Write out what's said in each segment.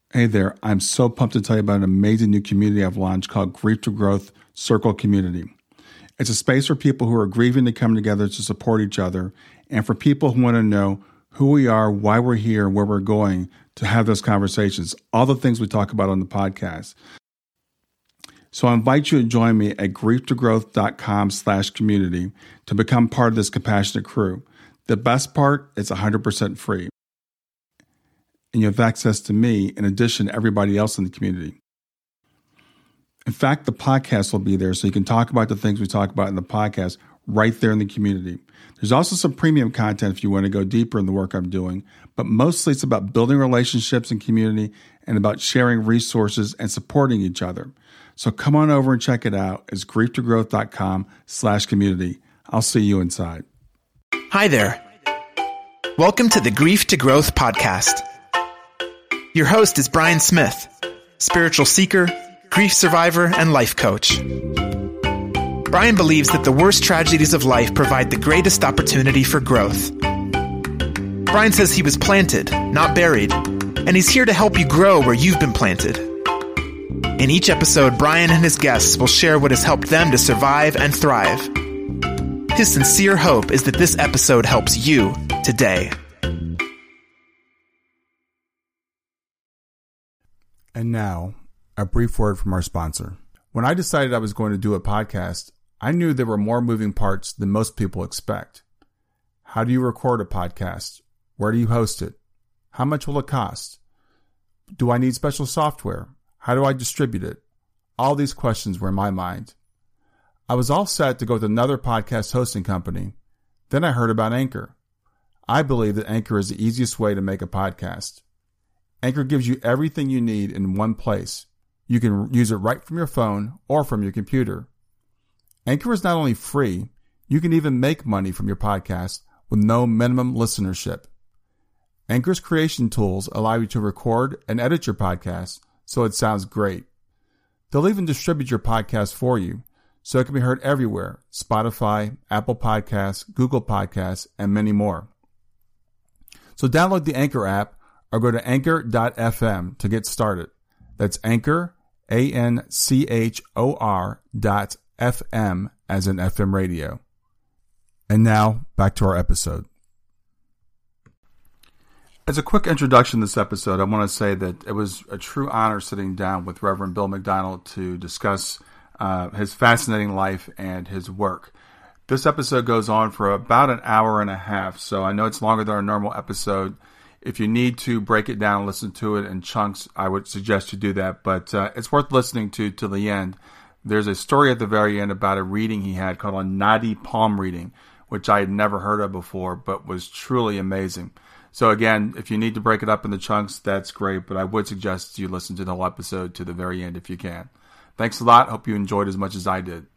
Hey there, I'm so pumped to tell you about an amazing new community I've launched called Grief to Growth Circle Community. It's a space for people who are grieving to come together to support each other, and for people who want to know who we are, why we're here, where we're going, to have those conversations, all the things we talk about on the podcast. So I invite you to join me at grieftogrowth.com/community to become part of this compassionate crew. The best part, it's 100% free. And you have access to me in addition to everybody else in the community. In fact, the podcast will be there so you can talk about the things we talk about in the podcast right there in the community. There's also some premium content if you want to go deeper in the work I'm doing, but mostly it's about building relationships and community and about sharing resources and supporting each other. So come on over and check it out. It's grieftogrowth.com/community. I'll see you inside. Hi there. Welcome to the Grief to Growth podcast. Your host is Brian Smith, spiritual seeker, grief survivor, and life coach. Brian believes that the worst tragedies of life provide the greatest opportunity for growth. Brian says he was planted, not buried, and he's here to help you grow where you've been planted. In each episode, Brian and his guests will share what has helped them to survive and thrive. His sincere hope is that this episode helps you today. And now, a brief word from our sponsor. When I decided I was going to do a podcast, I knew there were more moving parts than most people expect. How do you record a podcast? Where do you host it? How much will it cost? Do I need special software? How do I distribute it? All these questions were in my mind. I was all set to go with another podcast hosting company. Then I heard about Anchor. I believe that Anchor is the easiest way to make a podcast. Anchor gives you everything you need in one place. You can use it right from your phone or from your computer. Anchor is not only free, you can even make money from your podcast with no minimum listenership. Anchor's creation tools allow you to record and edit your podcast so it sounds great. They'll even distribute your podcast for you so it can be heard everywhere: Spotify, Apple Podcasts, Google Podcasts, and many more. So download the Anchor app or go to anchor.fm to get started. That's Anchor, ANCHOR.FM as in FM radio. And now, back to our episode. As a quick introduction to this episode, I want to say that it was a true honor sitting down with Reverend Bill McDonald to discuss his fascinating life and his work. This episode goes on for about an hour and a half, so I know it's longer than our normal episode. If you need to break it down and listen to it in chunks, I would suggest you do that. But it's worth listening to the end. There's a story at the very end about a reading he had called a Nadi palm reading, which I had never heard of before, but was truly amazing. So again, if you need to break it up into chunks, that's great. But I would suggest you listen to the whole episode to the very end if you can. Thanks a lot. Hope you enjoyed as much as I did.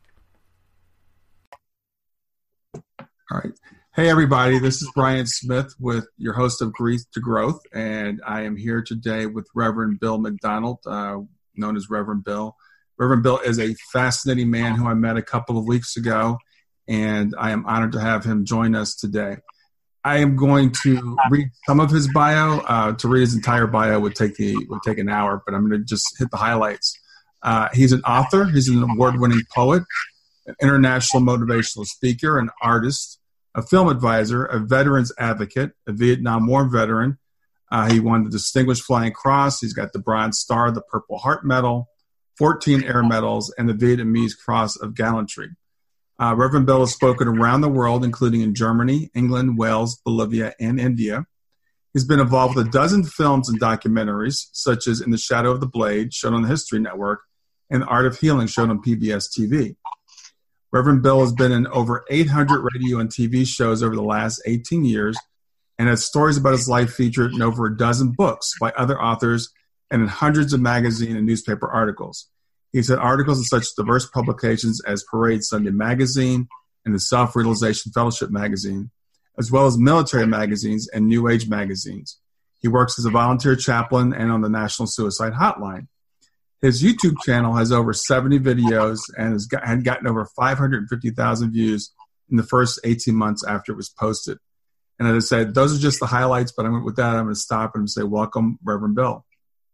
All right. Hey, everybody, this is Brian Smith with your host of Grief to Growth, and I am here today with Reverend Bill McDonald, known as Reverend Bill. Reverend Bill is a fascinating man who I met a couple of weeks ago, and I am honored to have him join us today. I am going to read some of his bio. To read his entire bio would take an hour, but I'm going to just hit the highlights. He's an author. He's an award-winning poet, an international motivational speaker, an artist, a film advisor, a veterans advocate, a Vietnam War veteran. He won the Distinguished Flying Cross. He's got the Bronze Star, the Purple Heart Medal, 14 Air Medals, and the Vietnamese Cross of Gallantry. Reverend Bill has spoken around the world, including in Germany, England, Wales, Bolivia, and India. He's been involved with a dozen films and documentaries, such as In the Shadow of the Blade, shown on the History Network, and The Art of Healing, shown on PBS TV. Reverend Bill has been in over 800 radio and TV shows over the last 18 years and has stories about his life featured in over a dozen books by other authors and in hundreds of magazine and newspaper articles. He's had articles in such diverse publications as Parade Sunday Magazine and the Self-Realization Fellowship Magazine, as well as military magazines and New Age magazines. He works as a volunteer chaplain and on the National Suicide Hotline. His YouTube channel has over 70 videos and had gotten over 550,000 views in the first 18 months after it was posted. And as I said, those are just the highlights, but with that, I'm going to stop and say welcome, Reverend Bill.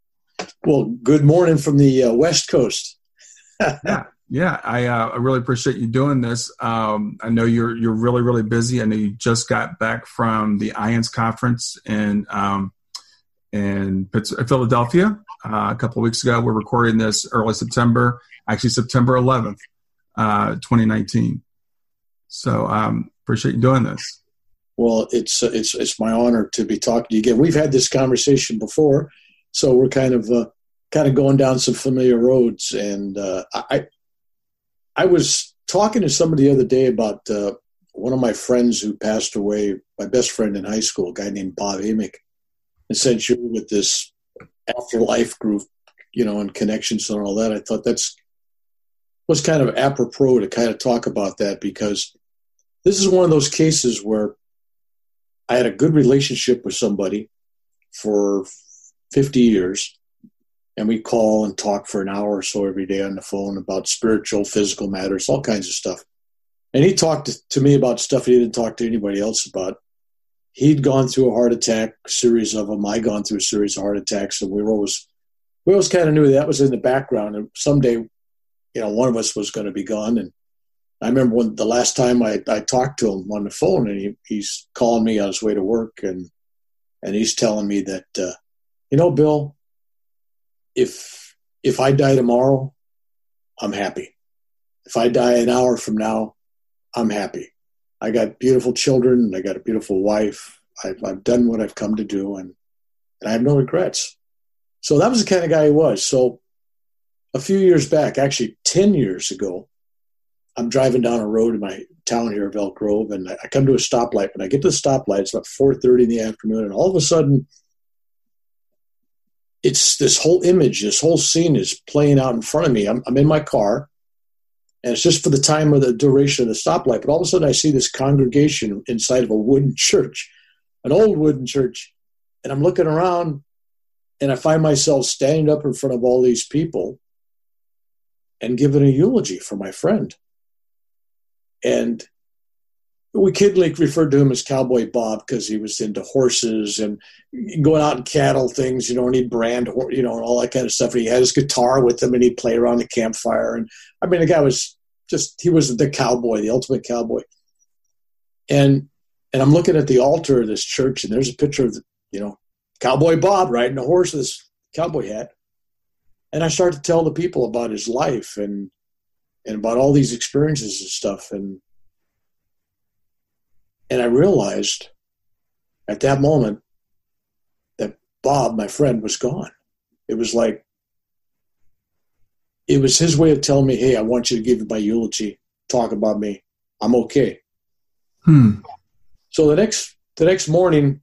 Well, good morning from the West Coast. Yeah. I really appreciate you doing this. I know you're really, really busy. I know you just got back from the IANS conference in Philadelphia a couple of weeks ago. We're recording this early September, actually September 11th, 2019. So appreciate you doing this. Well, it's my honor to be talking to you again. We've had this conversation before, so we're kind of going down some familiar roads. And I was talking to somebody the other day about one of my friends who passed away, my best friend in high school, a guy named Bob Amick. And since you're with this afterlife group, and connections and all that, I thought was kind of apropos to kind of talk about that, because this is one of those cases where I had a good relationship with somebody for 50 years, and we call and talk for an hour or so every day on the phone about spiritual, physical matters, all kinds of stuff. And he talked to me about stuff he didn't talk to anybody else about. He'd gone through a heart attack, a series of them. I'd gone through a series of heart attacks, and we always kind of knew that was in the background. And someday, one of us was going to be gone. And I remember the last time I talked to him on the phone, and he's calling me on his way to work, and he's telling me that, Bill, if I die tomorrow, I'm happy. If I die an hour from now, I'm happy. I got beautiful children. I got a beautiful wife. I've done what I've come to do, and I have no regrets. So that was the kind of guy he was. So a few years back, actually 10 years ago, I'm driving down a road in my town here of Elk Grove, and I come to a stoplight. When I get to the stoplight, it's about 4:30 in the afternoon, and all of a sudden, it's this whole image, this whole scene is playing out in front of me. I'm in my car, and it's just for the time of the duration of the stoplight. But all of a sudden, I see this congregation inside of a wooden church, an old wooden church, and I'm looking around, and I find myself standing up in front of all these people and giving a eulogy for my friend. And we kiddingly referred to him as Cowboy Bob because he was into horses and going out and cattle things, and he'd brand, and all that kind of stuff. And he had his guitar with him, and he'd play around the campfire. And I mean, the guy was he was the cowboy, the ultimate cowboy. And I'm looking at the altar of this church, and there's a picture of, Cowboy Bob riding a horse with his cowboy hat. And I started to tell the people about his life and about all these experiences and stuff. And I realized at that moment that Bob, my friend, was gone. It was his way of telling me, hey, I want you to give my eulogy, talk about me. I'm okay. So the next morning,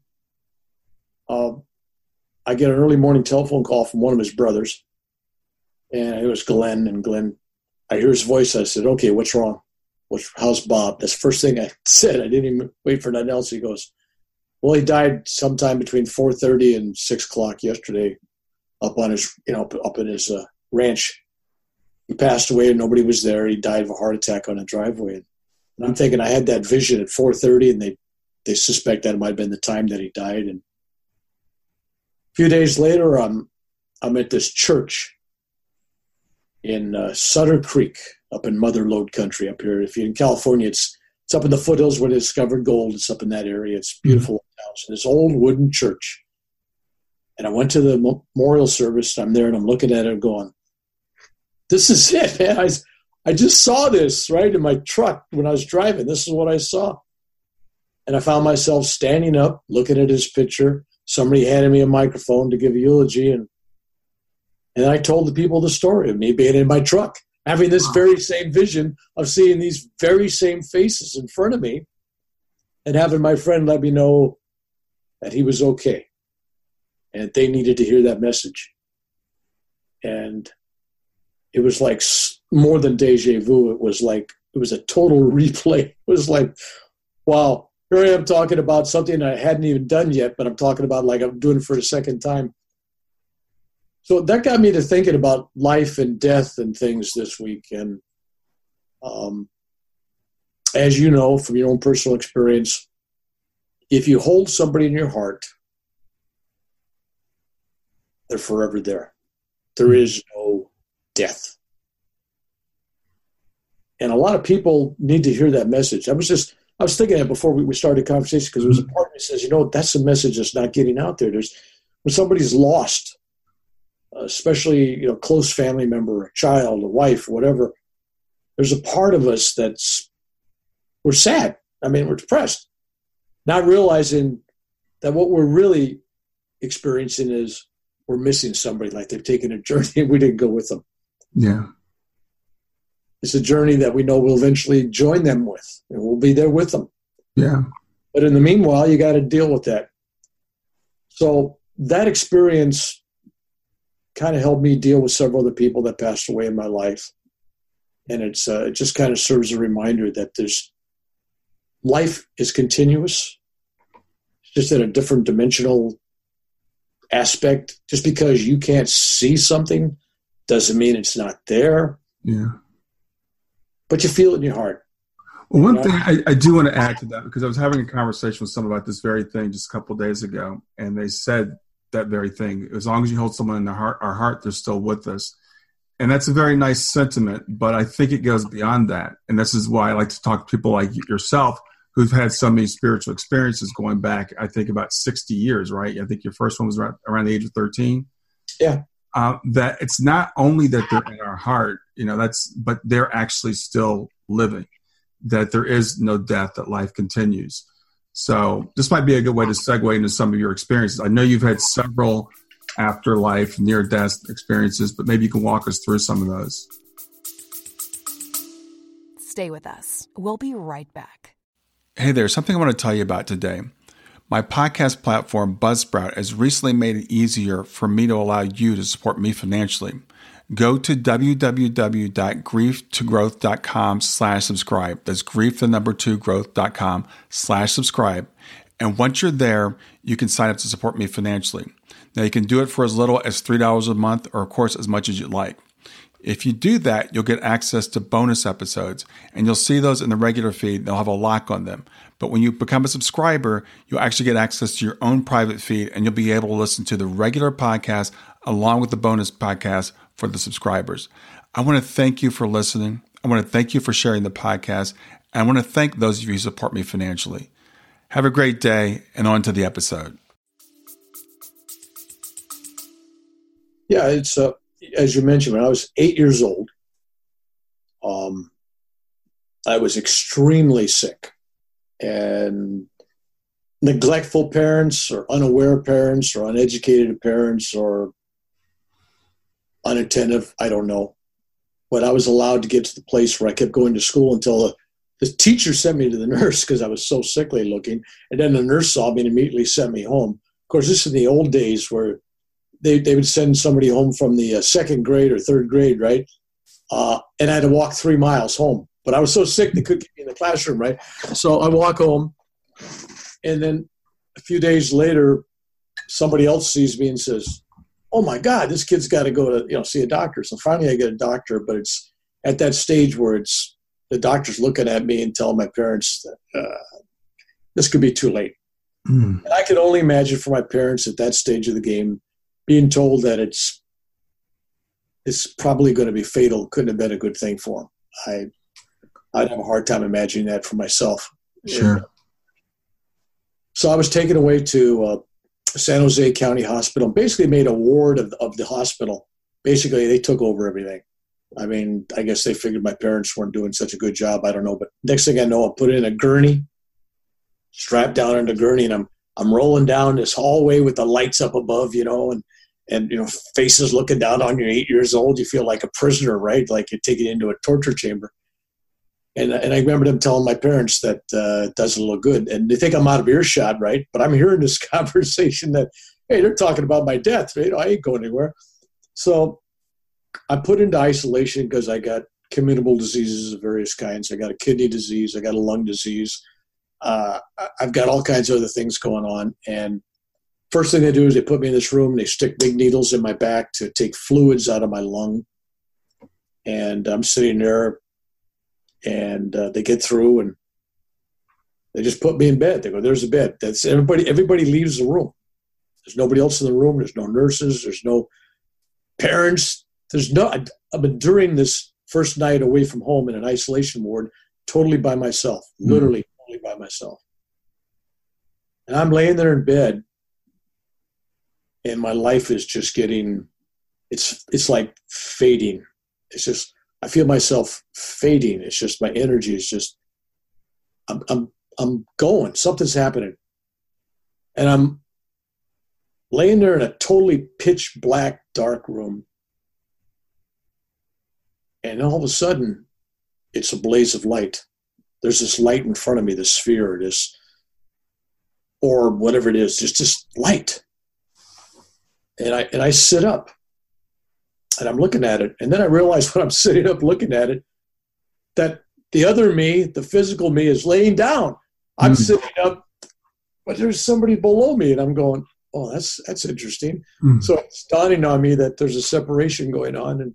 I get an early morning telephone call from one of his brothers. And it was Glenn. And Glenn, I hear his voice. I said, okay, what's wrong? How's Bob? That's the first thing I said. I didn't even wait for nothing else. He goes, well, he died sometime between 4:30 and 6 o'clock yesterday up on his, up in his ranch. He passed away and nobody was there. He died of a heart attack on a driveway. And I'm thinking I had that vision at 4:30, and they suspect that it might have been the time that he died. And a few days later, I'm at this church in Sutter Creek, up in Mother Lode country up here. If you're in California, it's up in the foothills where they discovered gold. It's up in that area. It's beautiful. It's this old wooden church. And I went to the memorial service. I'm there, and I'm looking at it and going, this is it, man. I just saw this, right, in my truck when I was driving. This is what I saw. And I found myself standing up, looking at his picture. Somebody handed me a microphone to give a eulogy, and I told the people the story of me being in my truck, having this very same vision of seeing these very same faces in front of me, and having my friend let me know that he was okay and they needed to hear that message. And it was like more than deja vu. It was a total replay. It was like, wow, here I am talking about something I hadn't even done yet, but I'm talking about like I'm doing it for the second time. So that got me to thinking about life and death and things this week. And as you know from your own personal experience, if you hold somebody in your heart, they're forever there. There is no death. And a lot of people need to hear that message. I was thinking that before we started the conversation, because there was a part of me that says, that's a message that's not getting out there. When somebody's lost, especially, close family member, a child, a wife, whatever, there's a part of us we're sad. We're depressed, not realizing that what we're really experiencing is we're missing somebody, like they've taken a journey and we didn't go with them. Yeah. It's a journey that we know we'll eventually join them with, and we'll be there with them. Yeah. But in the meanwhile, you got to deal with that. So that experience kind of helped me deal with several other people that passed away in my life. And it just kind of serves a reminder that life is continuous, just in a different dimensional aspect. Just because you can't see something doesn't mean it's not there. Yeah. But you feel it in your heart. Well, one thing I do want to add to that, because I was having a conversation with someone about this very thing just a couple of days ago, and they said that very thing. As long as you hold someone in our heart, they're still with us. And that's a very nice sentiment, but I think it goes beyond that. And this is why I like to talk to people like yourself who've had so many spiritual experiences going back, I think, about 60 years, right? I think your first one was around the age of 13. Yeah. That it's not only that they're in our heart, but they're actually still living, that there is no death, that life continues. So this might be a good way to segue into some of your experiences. I know you've had several afterlife, near-death experiences, but maybe you can walk us through some of those. Stay with us. We'll be right back. Hey there, something I want to tell you about today. My podcast platform, Buzzsprout, has recently made it easier for me to allow you to support me financially. Go to www.grieftogrowth.com/subscribe. That's grief2growth.com/subscribe. And once you're there, you can sign up to support me financially. Now, you can do it for as little as $3 a month, or of course, as much as you'd like. If you do that, you'll get access to bonus episodes, and you'll see those in the regular feed. They'll have a lock on them. But when you become a subscriber, you'll actually get access to your own private feed, and you'll be able to listen to the regular podcast along with the bonus podcast for the subscribers. I want to thank you for listening. I want to thank you for sharing the podcast. And I want to thank those of you who support me financially. Have a great day, and on to the episode. Yeah, it's as you mentioned, when I was 8 years old, I was extremely sick, and neglectful parents or unaware parents or uneducated parents or unattentive, I don't know. But I was allowed to get to the place where I kept going to school until the teacher sent me to the nurse because I was so sickly looking. And then the nurse saw me and immediately sent me home. Of course, this is in the old days where they would send somebody home from the second grade or third grade, right? And I had to walk 3 miles home. But I was so sick they couldn't get me in the classroom, right? So I walk home, and then a few days later, somebody else sees me and says, "Oh my God, this kid's got to go to see a doctor." So finally, I get a doctor, but it's at that stage where it's the doctor's looking at me and telling my parents that this could be too late. And I could only imagine for my parents at that stage of the game being told that it's probably going to be fatal. Couldn't have been a good thing for them. I'd have a hard time imagining that for myself. Sure. So I was taken away to San Jose County Hospital, basically made a ward of the hospital. Basically, they took over everything. I mean, I guess they figured my parents weren't doing such a good job. I don't know. But next thing I know, I'm put in a gurney, strapped down in a gurney, and I'm rolling down this hallway with the lights up above, and faces looking down on you. 8 years old, you feel like a prisoner, right? Like you're taken into a torture chamber. And I remember them telling my parents that it doesn't look good. And they think I'm out of earshot, right? But I'm hearing this conversation that, hey, they're talking about my death. I ain't going anywhere. So I put into isolation because I got communicable diseases of various kinds. I got a kidney disease. I got a lung disease. I've got all kinds of other things going on. And first thing they do is they put me in this room and they stick big needles in my back to take fluids out of my lung. And I'm sitting there. And they get through and they just put me in bed. They go, "There's a bed." That's everybody. Everybody leaves the room. There's nobody else in the room. There's no nurses. There's no parents. I've been during this first night away from home in an isolation ward, totally by myself, literally totally by myself. And I'm laying there in bed, and my life is just getting, it's like fading. It's just, I feel myself fading. It's just, my energy is just, I'm going, something's happening. And I'm laying there in a totally pitch black, dark room. And all of a sudden, it's a blaze of light. There's this light in front of me, this sphere, this, or whatever it is, just this light. And I sit up, and I'm looking at it. And then I realize when I'm sitting up looking at it, that the other me, the physical me, is laying down. I'm sitting up, but there's somebody below me, and I'm going, oh, that's interesting. So it's dawning on me that there's a separation going on. And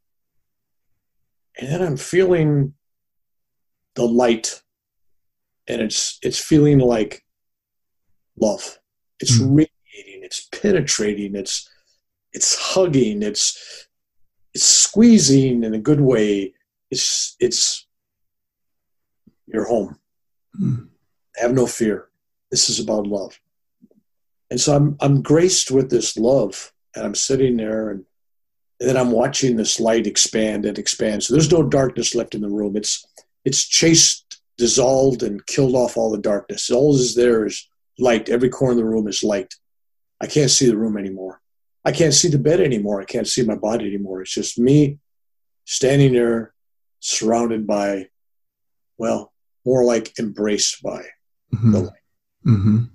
then I'm feeling the light, and it's feeling like love. It's radiating, it's penetrating, it's hugging, it's squeezing in a good way. It's you're home. Have no fear. This is about love. And so I'm graced with this love, and I'm sitting there, and then I'm watching this light expand and expand. So there's no darkness left in the room. It's chased, dissolved, and killed off all the darkness. All is there is light. Every corner of the room is light. I can't see the room anymore. I can't see the bed anymore. I can't see my body anymore. It's just me standing there, surrounded by, well, more like embraced by the light.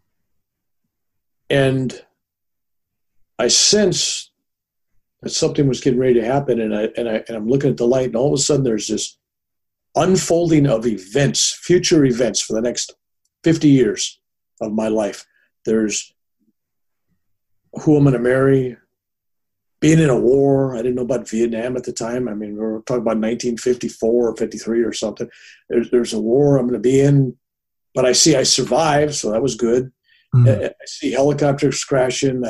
And I sensed that something was getting ready to happen, and I'm looking at the light, and all of a sudden there's this unfolding of events, future events for the next 50 years of my life. There's who I'm going to marry, being in a war. I didn't know about Vietnam at the time. I mean, we were talking about 1954 or 53 or something. There's a war I'm going to be in, but I see I survived, so that was good. I see helicopters crashing.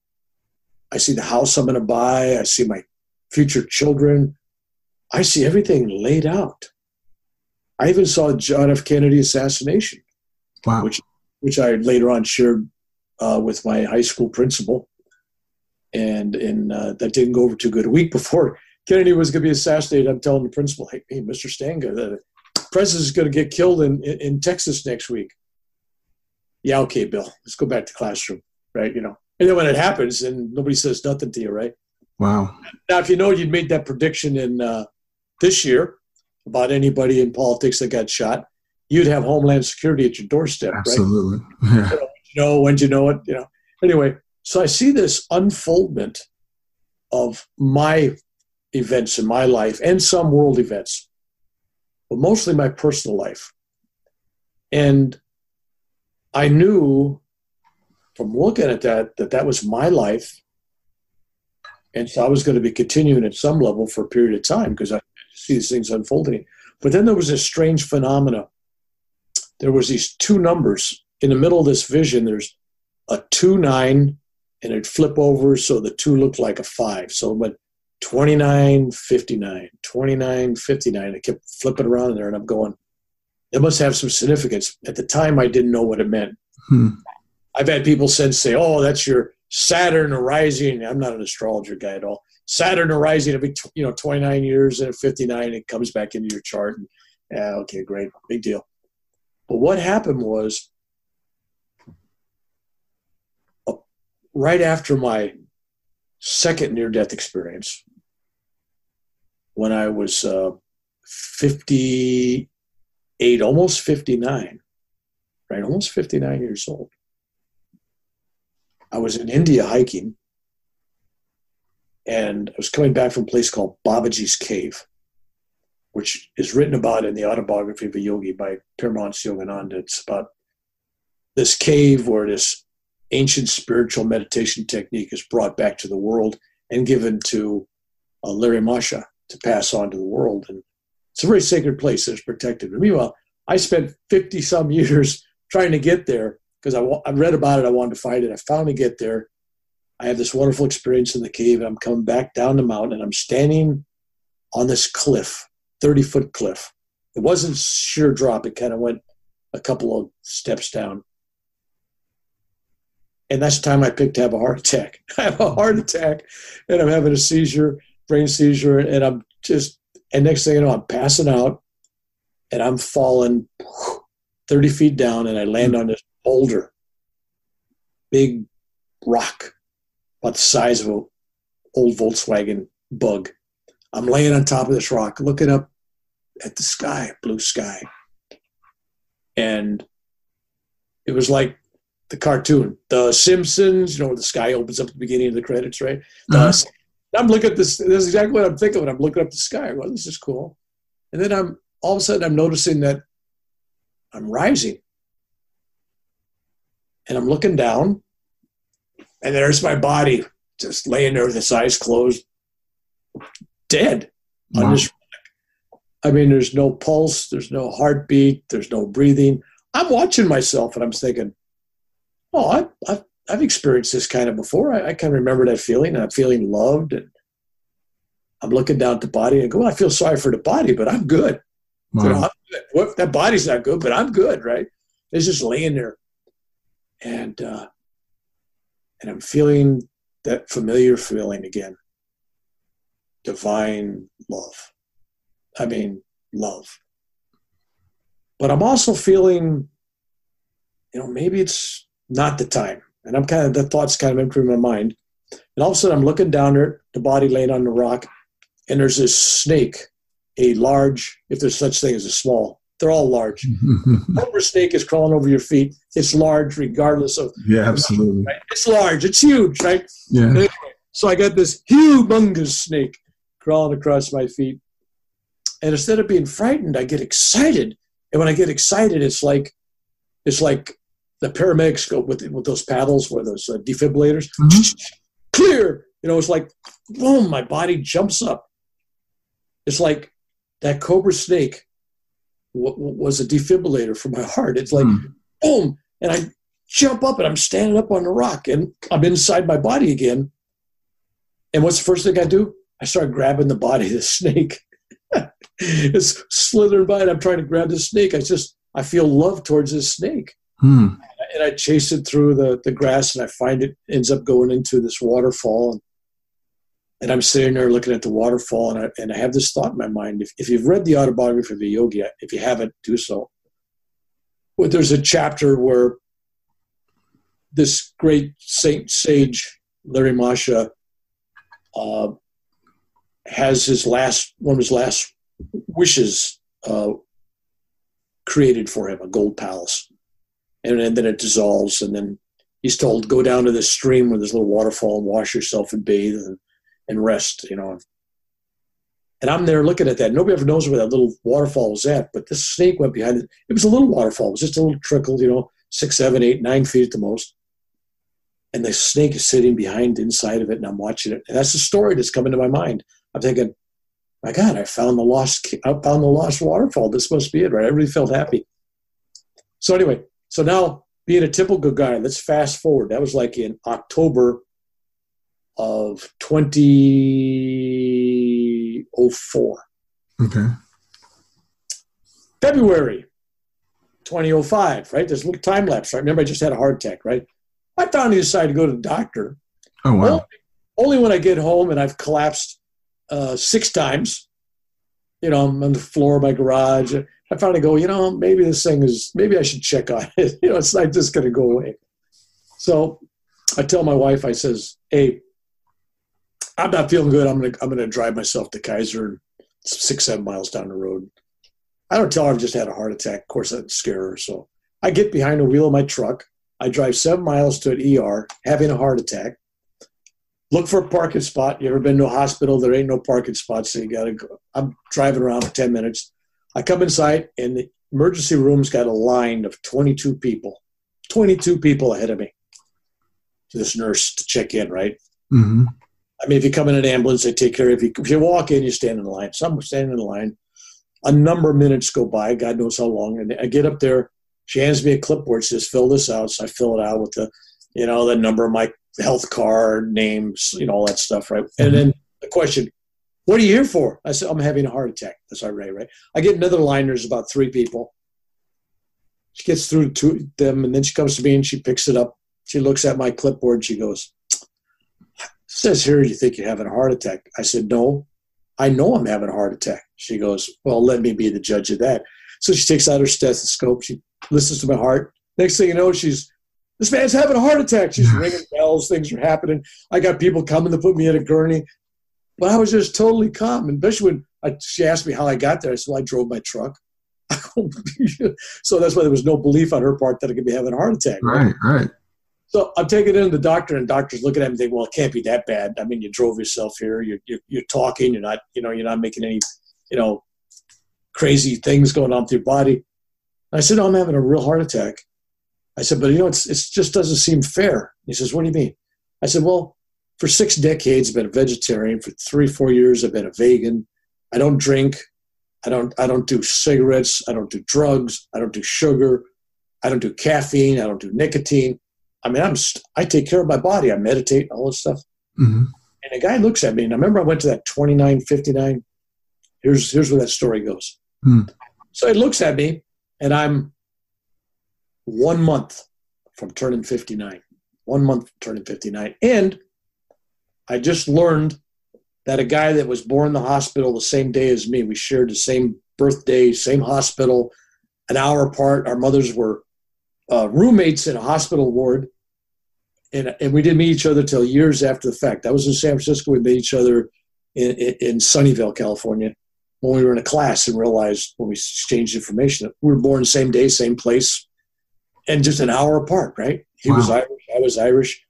I see the house I'm going to buy. I see my future children. I see everything laid out. I even saw John F. Kennedy assassination, which I later on shared with my high school principal. And that didn't go over too good. A week before Kennedy was going to be assassinated, I'm telling the principal, hey, Mr. Stanga, the president's going to get killed in Texas next week. Yeah, okay, Bill, let's go back to classroom, right? You know. And then when it happens, and nobody says nothing to you, right? Wow. Now, if you know you'd made that prediction in this year about anybody in politics that got shot, you'd have Homeland Security at your doorstep, Absolutely. right? Yeah. When'd you know it? You know. Anyway, so I see this unfoldment of my events in my life and some world events, but mostly my personal life. And I knew from looking at that was my life. And so I was going to be continuing at some level for a period of time because I see these things unfolding. But then there was this strange phenomena. There was these two numbers. In the middle of this vision, there's a 2-9, and it'd flip over so the 2 looked like a 5. So it went 29, 59, 29, 59. It kept flipping around there, and I'm going, it must have some significance. At the time, I didn't know what it meant. I've had people since say, oh, that's your Saturn arising. I'm not an astrologer guy at all. Saturn arising every 29 years, and at 59, it comes back into your chart. And, yeah, okay, great, big deal. But what happened was, right after my second near-death experience, when I was 58, almost 59, right, almost 59 years old, I was in India hiking, and I was coming back from a place called Babaji's Cave, which is written about in the autobiography of a yogi by Paramahansa Yogananda. It's about this cave where this ancient spiritual meditation technique is brought back to the world and given to Larry Masha to pass on to the world. And it's a very sacred place that's protected. But meanwhile, I spent 50-some years trying to get there because I read about it. I wanted to find it. I finally get there. I have this wonderful experience in the cave, and I'm coming back down the mountain, and I'm standing on this cliff, 30-foot cliff. It wasn't sheer drop. It kind of went a couple of steps down. And that's the time I picked to have a heart attack. I have a heart attack, and I'm having a seizure, brain seizure, and and next thing you know, I'm passing out, and I'm falling 30 feet down, and I land on this boulder, big rock, about the size of an old Volkswagen Bug. I'm laying on top of this rock, looking up at the sky, blue sky. And it was like the cartoon, The Simpsons, where the sky opens up at the beginning of the credits, right? I'm looking at this. This is exactly what I'm thinking when I'm looking up the sky. Well, this is cool. And then all of a sudden I'm noticing that I'm rising. And I'm looking down, and there's my body just laying there with its eyes closed, dead. Wow. On this rock. I mean, there's no pulse, there's no heartbeat, there's no breathing. I'm watching myself, and I'm thinking, oh, I've experienced this kind of before. I can remember that feeling, and I'm feeling loved. And I'm looking down at the body and go, well, I feel sorry for the body, but I'm good. Wow. I'm good. Well, that body's not good, but I'm good, right? It's just laying there. And I'm feeling that familiar feeling again. Divine love. I mean, love. But I'm also feeling, maybe it's not the time. And the thoughts kind of entering my mind. And all of a sudden I'm looking down there, the body laying on the rock, and there's this snake, a large, if there's such thing as a small, they're all large. Cobra snake is crawling over your feet. It's large regardless of. Yeah, absolutely. Right? It's large. It's huge, right? Yeah. Anyway, so I got this humongous snake crawling across my feet. And instead of being frightened, I get excited. And when I get excited, it's like the paramedics go with those paddles, where those defibrillators, clear. It's like, boom, my body jumps up. It's like that cobra snake was a defibrillator for my heart. It's like, boom, and I jump up, and I'm standing up on the rock, and I'm inside my body again. And what's the first thing I do? I start grabbing the body of the snake. It's slithering by, and I'm trying to grab the snake. I feel love towards this snake. And I chase it through the grass, and I find it ends up going into this waterfall. And I'm sitting there looking at the waterfall, and I have this thought in my mind. If you've read the autobiography of a yogi, if you haven't, do so. Well, there's a chapter where this great sage, Larry Masha, has one of his last wishes created for him, a gold palace. And then it dissolves, and then he's told, go down to this stream where there's a little waterfall and wash yourself and bathe and rest, And I'm there looking at that. Nobody ever knows where that little waterfall was at, but this snake went behind it. It was a little waterfall. It was just a little trickle, 6, 7, 8, 9 feet at the most. And the snake is sitting inside of it, and I'm watching it. And that's the story that's coming to my mind. I'm thinking, my God, I found the lost waterfall. This must be it, right? Everybody felt happy. So anyway, now being a typical guy, let's fast forward. That was like in October of 2004. Okay. February 2005, right? There's a little time lapse, right? Remember, I just had a heart attack, right? I finally decided to go to the doctor. Oh, wow. Only when I get home and I've collapsed 6 times. I'm on the floor of my garage. I finally go, maybe this thing maybe I should check on it. It's not just going to go away. So I tell my wife, I says, hey, I'm not feeling good. I'm going to drive myself to Kaiser, 6-7 miles down the road. I don't tell her I've just had a heart attack. Of course, that'd scare her. So I get behind the wheel of my truck. I drive 7 miles to an ER, having a heart attack. Look for a parking spot. You ever been to a hospital? There ain't no parking spots, so you got to go. I'm driving around for 10 minutes. I come inside, and the emergency room's got a line of 22 people. 22 people ahead of me. To this nurse to check in, right? Mm-hmm. I mean, if you come in an ambulance, they take care of you. If you walk in, you stand in the line. So I'm standing in the line. A number of minutes go by. God knows how long. And I get up there. She hands me a clipboard. She says, fill this out. So I fill it out with the number of my health card, names, all that stuff, right? And then the question, what are you here for? I said, I'm having a heart attack. That's right. I get another line. There's about 3 people. She gets through to them, and then she comes to me and she picks it up. She looks at my clipboard and she goes, it says here you think you're having a heart attack. I said, no, I know I'm having a heart attack. She goes, well, let me be the judge of that. So she takes out her stethoscope. She listens to my heart. Next thing you know, this man's having a heart attack. She's ringing bells. Things are happening. I got people coming to put me in a gurney. But I was just totally calm. And especially when she asked me how I got there, I said, well, I drove my truck. So that's why there was no belief on her part that I could be having a heart attack. Right. So I'm taking it in the doctor, and doctor's looking at me and thinking, well, it can't be that bad. I mean, you drove yourself here. You're talking. You're not making any, crazy things going on with your body. And I said, no, I'm having a real heart attack. I said, but it just doesn't seem fair. He says, what do you mean? I said, well, for 6 decades, I've been a vegetarian. For 3-4 years, I've been a vegan. I don't drink. I don't do cigarettes. I don't do drugs. I don't do sugar. I don't do caffeine. I don't do nicotine. I mean, I take care of my body. I meditate, all this stuff. Mm-hmm. And the guy looks at me, and I remember I went to that 29:59. Here's where that story goes. So he looks at me, and I'm 1 month from turning 59. 1 month from turning 59. And I just learned that a guy that was born in the hospital the same day as me, we shared the same birthday, same hospital, an hour apart. Our mothers were roommates in a hospital ward, and we didn't meet each other till years after the fact. I was in San Francisco. We met each other in Sunnyvale, California, when we were in a class, and realized when we exchanged information that we were born the same day, same place, and just an hour apart, right? He was Irish. I was Irish.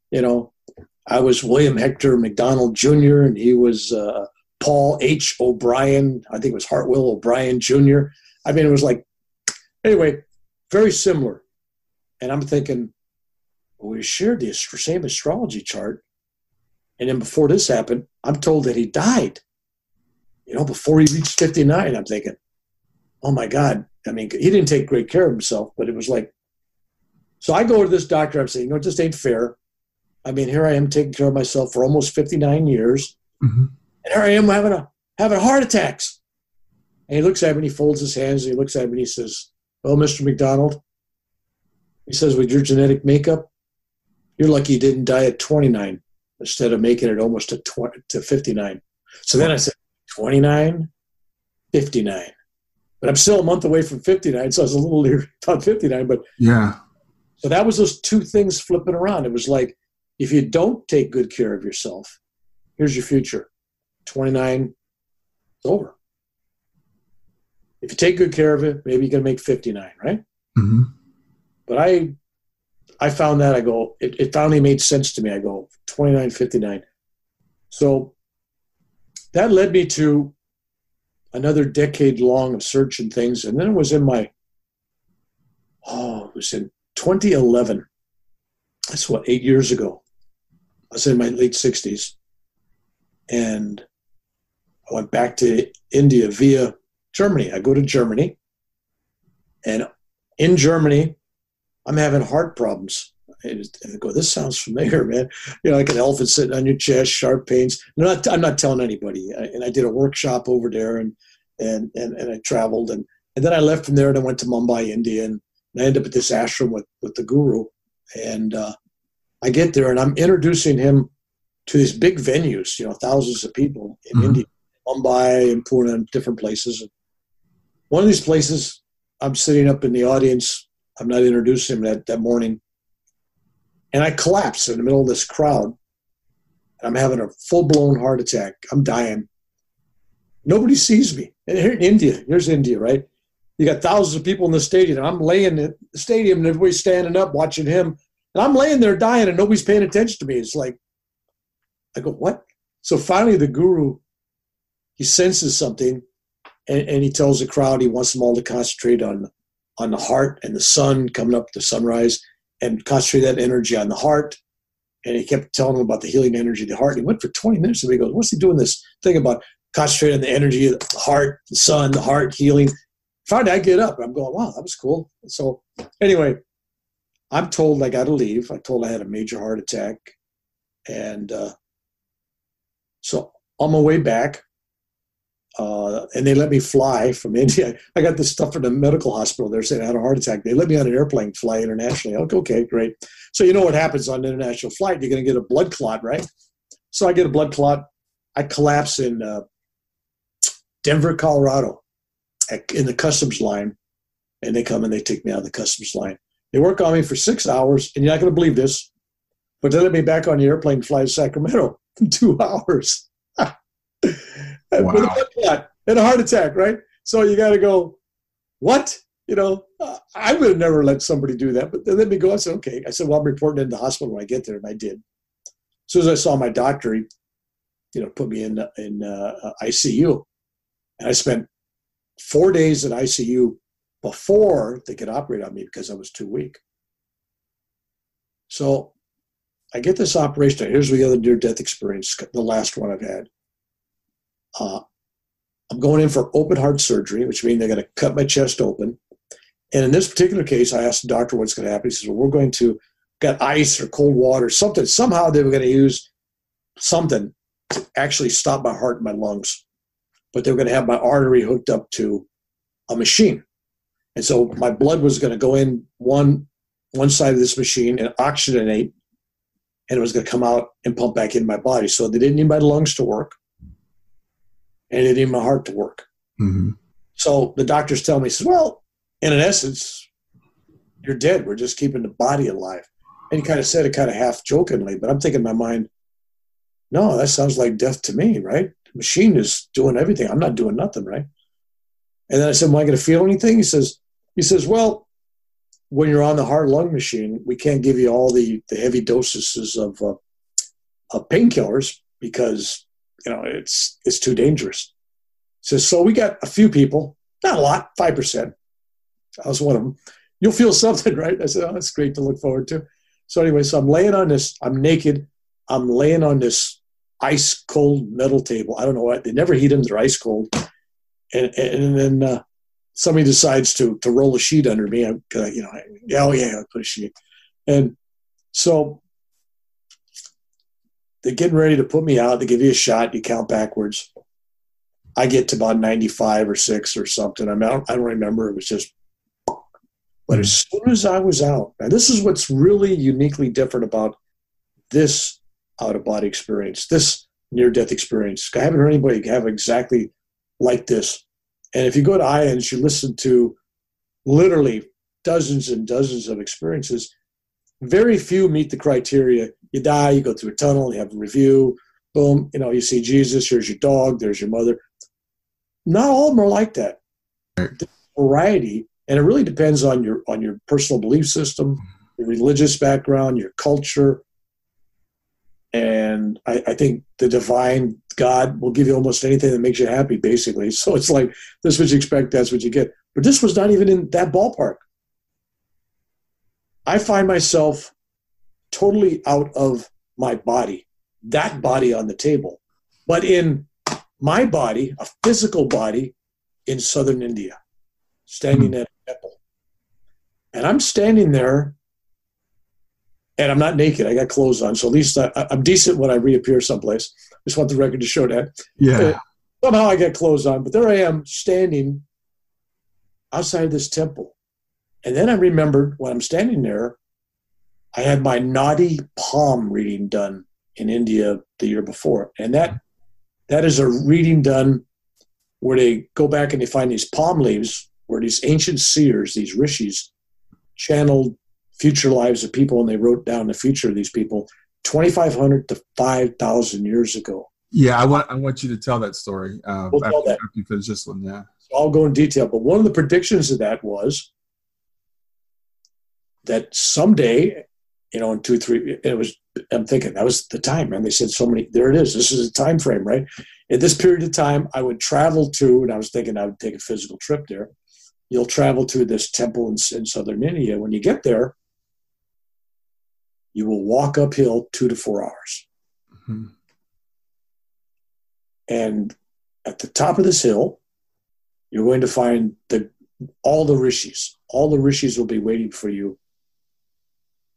I was William Hector McDonald Jr., and he was Paul H. O'Brien. I think it was Hartwell O'Brien Jr. I mean, it was like, anyway, very similar. And I'm thinking, well, we shared the same astrology chart. And then before this happened, I'm told that he died, before he reached 59. I'm thinking, oh, my God. I mean, he didn't take great care of himself, but it was like, so I go to this doctor. I'm saying, it just ain't fair. I mean, here I am taking care of myself for almost 59 years. Mm-hmm. And here I am having heart attacks. And he looks at me and he folds his hands and he looks at me and he says, well, Mr. McDonald, he says, with your genetic makeup, you're lucky you didn't die at 29 instead of making it almost to 59. So then I said, 29, 59. But I'm still a month away from 59, so I was a little leery about 59. But yeah. So that was those 2 things flipping around. It was like, if you don't take good care of yourself, here's your future. 29, it's over. If you take good care of it, maybe you're going to make 59, right? Mm-hmm. But I found that, I go, it finally made sense to me. I go, 29, 59. So that led me to another decade long of searching things. And then it was in 2011. That's 8 years ago. I was in my late 60s. And I went back to India via Germany. I go to Germany. And in Germany, I'm having heart problems. And I go, this sounds familiar, man. Like an elephant sitting on your chest, sharp pains. I'm not telling anybody. And I did a workshop over there, and I traveled. And then I left from there, and I went to Mumbai, India. And I ended up at this ashram with the guru. And I get there, and I'm introducing him to these big venues, thousands of people in India, Mumbai and Pune and different places. And one of these places, I'm sitting up in the audience. I'm not introducing him that morning. And I collapse in the middle of this crowd. And I'm having a full-blown heart attack. I'm dying. Nobody sees me. And here in India, here's India, right? You got thousands of people in the stadium. And I'm laying in the stadium, and everybody's standing up watching him. And I'm laying there dying, and nobody's paying attention to me. It's like, I go, what? So finally the guru, he senses something, and he tells the crowd he wants them all to concentrate on the heart and the sun coming up, the sunrise, and concentrate that energy on the heart. And he kept telling them about the healing energy of the heart. And he went for 20 minutes, and he goes, what's he doing this thing about concentrating on the energy of the heart, the sun, the heart, healing? Finally, I get up. I'm going, wow, that was cool. So anyway, I'm told I got to leave. I told I had a major heart attack. And so on my way back, and they let me fly from India. I got this stuff from the medical hospital. They're saying I had a heart attack. They let me on an airplane fly internationally. Okay, great. So you know what happens on an international flight? You're going to get a blood clot, right? So I get a blood clot. I collapse in Denver, Colorado, in the customs line. And they come and they take me out of the customs line. They work on me for 6 hours, and you're not going to believe this, but they let me back on the airplane and fly to Sacramento in 2 hours. Wow. With a blood clot and a heart attack, right? So you got to go, what? I would have never let somebody do that, but they let me go. I said, okay. I said, well, I'm reporting in the hospital when I get there, and I did. As soon as I saw my doctor, he, put me in ICU, and I spent 4 days in ICU before they could operate on me because I was too weak. So I get this operation. Here's the other near-death experience, the last one I've had. I'm going in for open heart surgery, which means they're going to cut my chest open. And in this particular case, I asked the doctor what's going to happen. He says, well, we're going to get ice or cold water, something. Somehow they were going to use something to actually stop my heart and my lungs. But they were going to have my artery hooked up to a machine. And so my blood was going to go in one side of this machine and oxygenate, and it was going to come out and pump back in my body. So they didn't need my lungs to work, and they didn't need my heart to work. Mm-hmm. So the doctors tell me, says, well, in essence, you're dead. We're just keeping the body alive. And he kind of said it kind of half jokingly, but I'm thinking in my mind, no, that sounds like death to me, right? The machine is doing everything. I'm not doing nothing, right? And then I said, am I going to feel anything? He says, well, when you're on the heart-lung machine, we can't give you all the heavy doses of painkillers because, it's too dangerous. He says, so we got a few people, not a lot, 5%. I was one of them. You'll feel something, right? I said, oh, that's great to look forward to. So anyway, so I'm laying on this, I'm naked. I'm laying on this ice-cold metal table. I don't know what, they never heat them, they're ice-cold. And then somebody decides to roll a sheet under me. I'll put a sheet. And so they're getting ready to put me out. They give you a shot. You count backwards. I get to about 95 or 6 or something. I don't remember. It was just, but as soon as I was out, and this is what's really uniquely different about this out-of-body experience, this near-death experience. I haven't heard anybody have exactly like this. And if you go to IANS, you listen to literally dozens and dozens of experiences. Very few meet the criteria. You die, you go through a tunnel, you have a review, boom, you see Jesus, here's your dog, there's your mother. Not all of them are like that. There's variety, and it really depends on your personal belief system, your religious background, your culture. And I think the divine God will give you almost anything that makes you happy, basically. So it's like, this is what you expect, that's what you get. But this was not even in that ballpark. I find myself totally out of my body, that body on the table, but in my body, a physical body in southern India, standing at a temple. And I'm standing there, and I'm not naked. I got clothes on, so at least I'm decent when I reappear someplace. Just want the record to show that. Yeah. Somehow I got clothes on, but there I am standing outside this temple. And then I remembered when I'm standing there, I had my Nadi palm reading done in India the year before. And that is a reading done where they go back and they find these palm leaves where these ancient seers, these rishis, channeled future lives of people, and they wrote down the future of these people 2,500 to 5,000 years ago. Yeah, I want you to tell that story We'll after you finish this one. Yeah, so I'll go in detail. But one of the predictions of that was that someday, in 2, 3, it was. I'm thinking that was the time, man. They said so many. There it is. This is a time frame, right? At this period of time, I would travel to, and I was thinking I would take a physical trip there. You'll travel to this temple in southern India. When you get there, you will walk uphill 2 to 4 hours. Mm-hmm. And at the top of this hill, you're going to find all the rishis. All the rishis will be waiting for you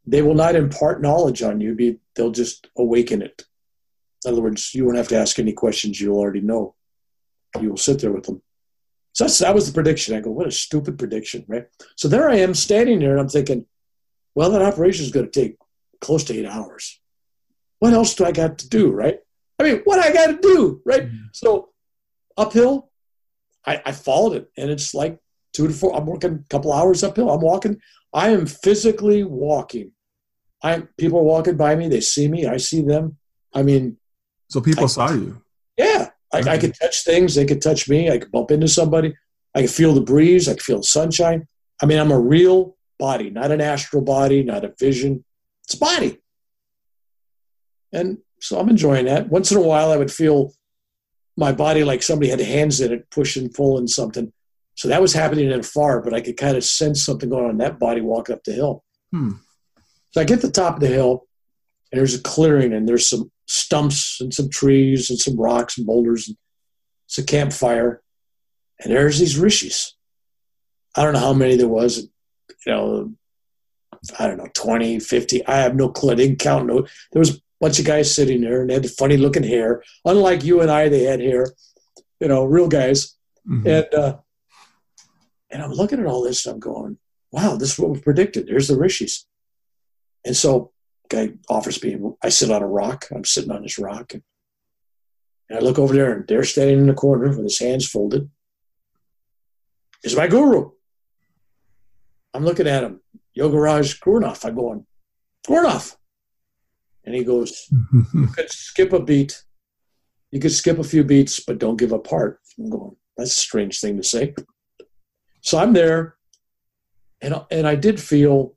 they will not impart knowledge on you. They'll just awaken it. In other words, you won't have to ask any questions you already know. You will sit there with them. So that was the prediction. I go, what a stupid prediction, right? So there I am standing there, and I'm thinking, well, that operation is going to take close to 8 hours. What else do I got to do, right? I mean, what I got to do, right? Mm-hmm. So uphill, I followed it, and it's like 2 to 4. I'm working a couple hours uphill. I'm walking. I am physically walking. People are walking by me. They see me. I see them. I mean. So people saw you. Yeah. I could touch things. They could touch me. I could bump into somebody. I could feel the breeze. I could feel the sunshine. I mean, I'm a real body, not an astral body, not a vision. It's a body. And so I'm enjoying that. Once in a while, I would feel my body like somebody had hands in it, pushing, pulling something. So that was happening in far, but I could kind of sense something going on in that body walking up the hill. So I get to the top of the hill, and there's a clearing, and there's some stumps and some trees and some rocks and boulders. And it's a campfire. And there's these rishis. I don't know how many there was. You know, I don't know, 20, 50. I have no clue. I didn't count. No, there was a bunch of guys sitting there, and they had funny-looking hair. Unlike you and I, they had hair. You know, real guys. Mm-hmm. And I'm looking at all this, and I'm going, wow, this is what we predicted. There's the rishis. And so guy offers me, I sit on a rock. I'm sitting on this rock. And I look over there, and they're standing in the corner with his hands folded. Is my guru. I'm looking at him, Yogaraj Gurnath. I'm going, Gurnath. And he goes, you could skip a beat. You could skip a few beats, but don't give up heart. I'm going, that's a strange thing to say. So I'm there, and I did feel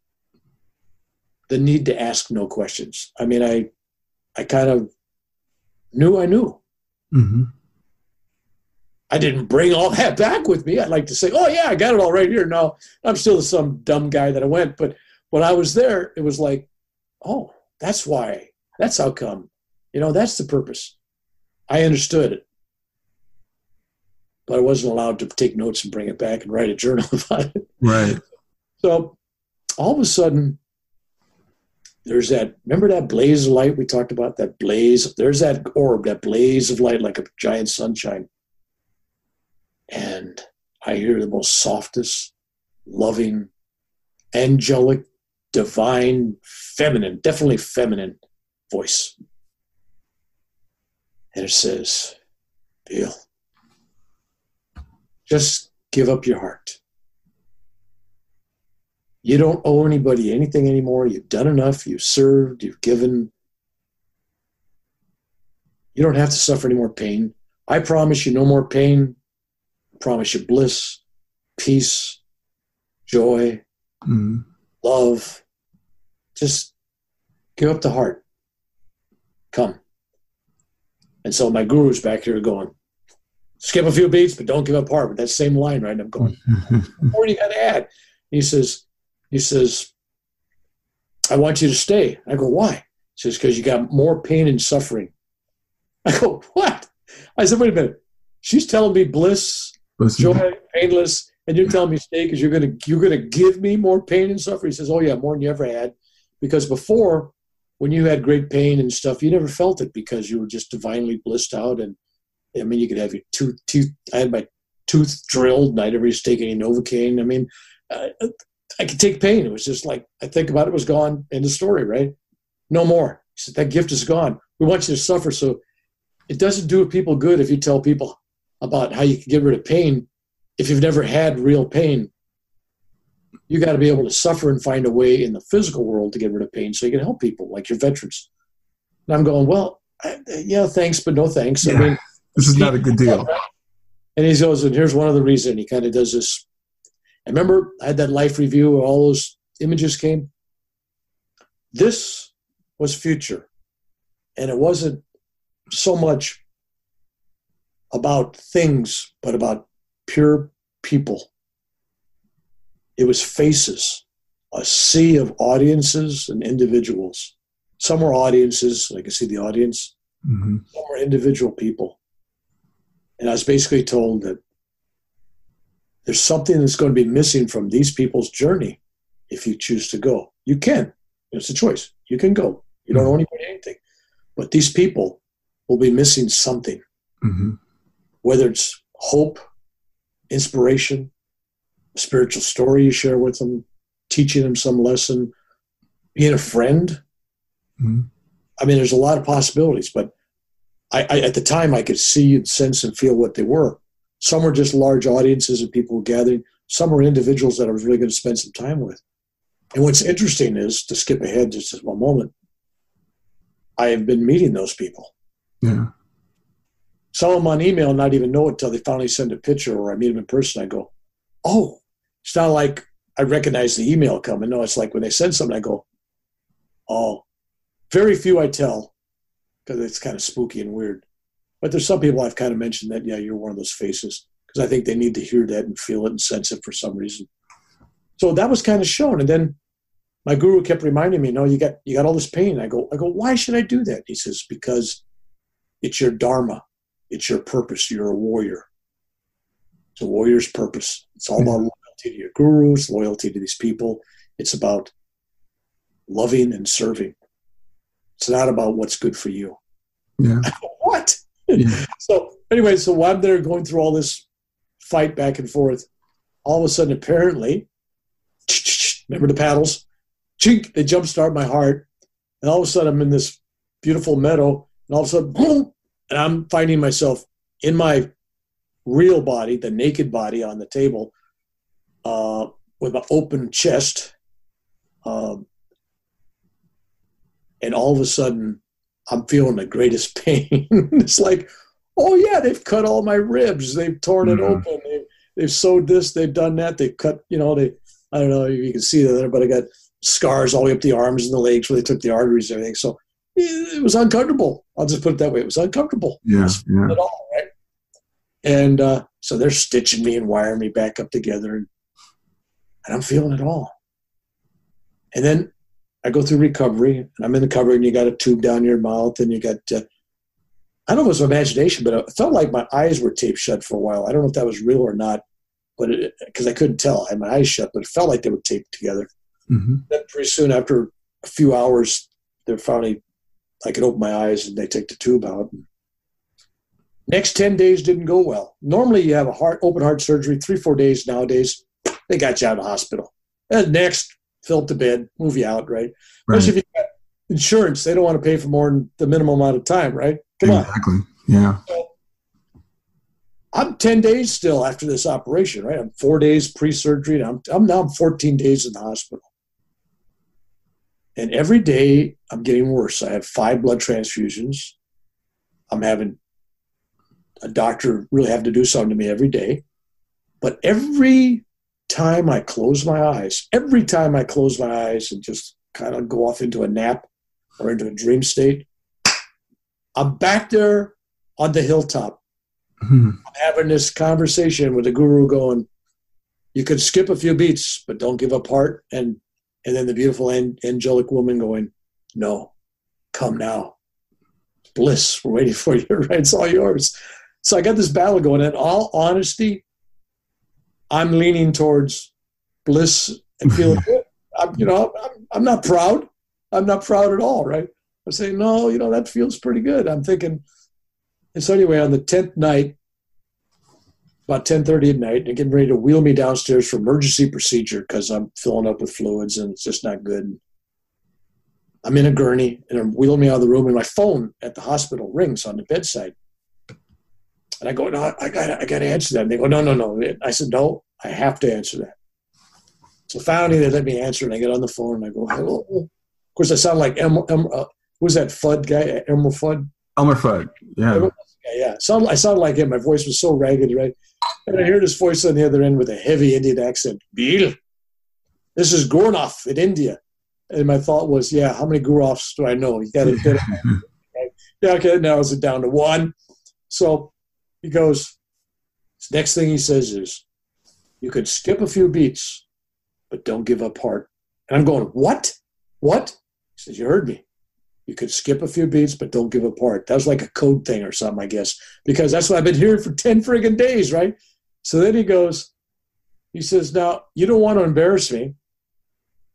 the need to ask no questions. I mean, I kind of knew I knew. Mm-hmm. I didn't bring all that back with me. I'd like to say, oh, yeah, I got it all right here. No, I'm still some dumb guy that I went. But when I was there, it was like, oh, that's why. That's how come. You know, that's the purpose. I understood it. But I wasn't allowed to take notes and bring it back and write a journal about it. Right. So all of a sudden, there's remember that blaze of light we talked about? That blaze, there's that orb, that blaze of light like a giant sunshine. And I hear the most softest, loving, angelic, divine, feminine, definitely feminine voice. And it says, Bill, just give up your heart. You don't owe anybody anything anymore. You've done enough. You've served. You've given. You don't have to suffer any more pain. I promise you no more pain. I promise you bliss, peace, joy, love. Just give up the heart. Come. And so my guru's back here going, skip a few beats, but don't give up heart. With that same line, right? And I'm going, what do you got to add? He says, I want you to stay. I go, why? He says, because you got more pain and suffering. I go, what? I said, wait a minute. She's telling me bliss, joy, painless, and you're telling me stay because you're gonna give me more pain and suffering. He says, oh yeah, more than you ever had. Because before, when you had great pain and stuff, you never felt it because you were just divinely blissed out. And I mean, you could have your tooth. I had my tooth drilled, and I never used to take any Novocaine. I mean, I could take pain. It was just like, I think about it, was gone in the story, right? No more. He said, that gift is gone. We want you to suffer. So it doesn't do people good if you tell people about how you can get rid of pain. If you've never had real pain, you got to be able to suffer and find a way in the physical world to get rid of pain so you can help people, like your veterans. And I'm going, well, yeah, thanks, but no thanks. Yeah, I mean, this is not a good deal. And he goes, and here's one other reason. He kind of does this. I remember I had that life review where all those images came. This was future. And it wasn't so much about things, but about pure people. It was faces, a sea of audiences and individuals. Some were audiences, I could see the audience. Mm-hmm. Some were individual people. And I was basically told that there's something that's going to be missing from these people's journey if you choose to go. You can. It's a choice. You can go. You don't owe anybody anything. But these people will be missing something, whether it's hope, inspiration, a spiritual story you share with them, teaching them some lesson, being a friend. I mean, there's a lot of possibilities, but I at the time I could see and sense and feel what they were. Some were just large audiences of people gathering. Some were individuals that I was really going to spend some time with. And what's interesting is, to skip ahead just one moment, I have been meeting those people. Yeah. Some of them on email not even know it until they finally send a picture, or I meet them in person. I go, oh, it's not like I recognize the email coming. No, it's like when they send something, I go, oh. Very few I tell, because it's kind of spooky and weird. But there's some people I've kind of mentioned that, yeah, you're one of those faces, because I think they need to hear that and feel it and sense it for some reason. So that was kind of shown. And then my guru kept reminding me, no, you got all this pain. I go, why should I do that? He says, because it's your dharma. It's your purpose. You're a warrior. It's a warrior's purpose. It's all about loyalty to your gurus, loyalty to these people. It's about loving and serving. It's not about what's good for you. Yeah. What? Yeah. So anyway, so while I'm there going through all this fight back and forth, all of a sudden, apparently, remember the paddles? Chink, they jumpstart my heart. And all of a sudden, I'm in this beautiful meadow. And all of a sudden, boom, and I'm finding myself in my real body, the naked body on the table, with an open chest. And all of a sudden, I'm feeling the greatest pain. It's like, oh, yeah, they've cut all my ribs. They've torn it open. They've sewed this. They've done that. They've cut, I don't know if you can see that there, but I got scars all the way up the arms and the legs where they took the arteries and everything. So it was uncomfortable. I'll just put it that way. It was uncomfortable. Yeah. At all, right? And so they're stitching me and wiring me back up together. And I'm feeling it all. And then I go through recovery, and I'm in the recovery, and you got a tube down your mouth, and you got, I don't know if it was imagination, but it felt like my eyes were taped shut for a while. I don't know if that was real or not, but because I couldn't tell. I had my eyes shut, but it felt like they were taped together. Then pretty soon, after a few hours, they're finally, I could open my eyes, and they take the tube out. Next 10 days didn't go well. Normally, you have a open heart surgery, 3-4 days nowadays. They got you out of the hospital. And next, fill up the bed, move you out, right? Especially if you've got insurance, they don't want to pay for more than the minimum amount of time, right? Come on. Exactly. Yeah. So I'm 10 days still after this operation, right? I'm 4 days pre-surgery, and I'm 14 days in the hospital. And every day I'm getting worse. I have 5 blood transfusions. I'm having a doctor really have to do something to me every day. But every time I close my eyes and just kind of go off into a nap or into a dream state, I'm back there on the hilltop. I'm having this conversation with the guru going, you could skip a few beats, but don't give up heart. And then the beautiful angelic woman going, no, come now. Bliss, we're waiting for you, right? It's all yours. So I got this battle going. In all honesty, I'm leaning towards bliss and feeling good. I'm not proud. I'm not proud at all, right? I'm saying, no, that feels pretty good. I'm thinking, and so anyway, on the 10th night, about 10:30 at night, they're getting ready to wheel me downstairs for emergency procedure because I'm filling up with fluids and it's just not good. I'm in a gurney and they're wheeling me out of the room, and my phone at the hospital rings on the bedside. And I go, no, I got to answer that. And they go, no. I said, no, I have to answer that. So finally they let me answer, and I get on the phone and I go, hello. Of course, I sound like who's that Fudd guy? Elmer Fudd? Elmer Fudd, yeah. Yeah. I sounded like him. My voice was so ragged, right? And I hear this voice on the other end with a heavy Indian accent. Bill, this is Gurnoff in India. And my thought was, yeah, how many Gurnoffs do I know? You got to get it. Right? Yeah, okay, now it's down to 1. So he goes, next thing he says is, you could skip a few beats, but don't give up heart. And I'm going, what? What? He says, you heard me. You could skip a few beats, but don't give up heart. That was like a code thing or something, I guess, because that's what I've been hearing for 10 friggin' days, right? So then he says, now, you don't want to embarrass me,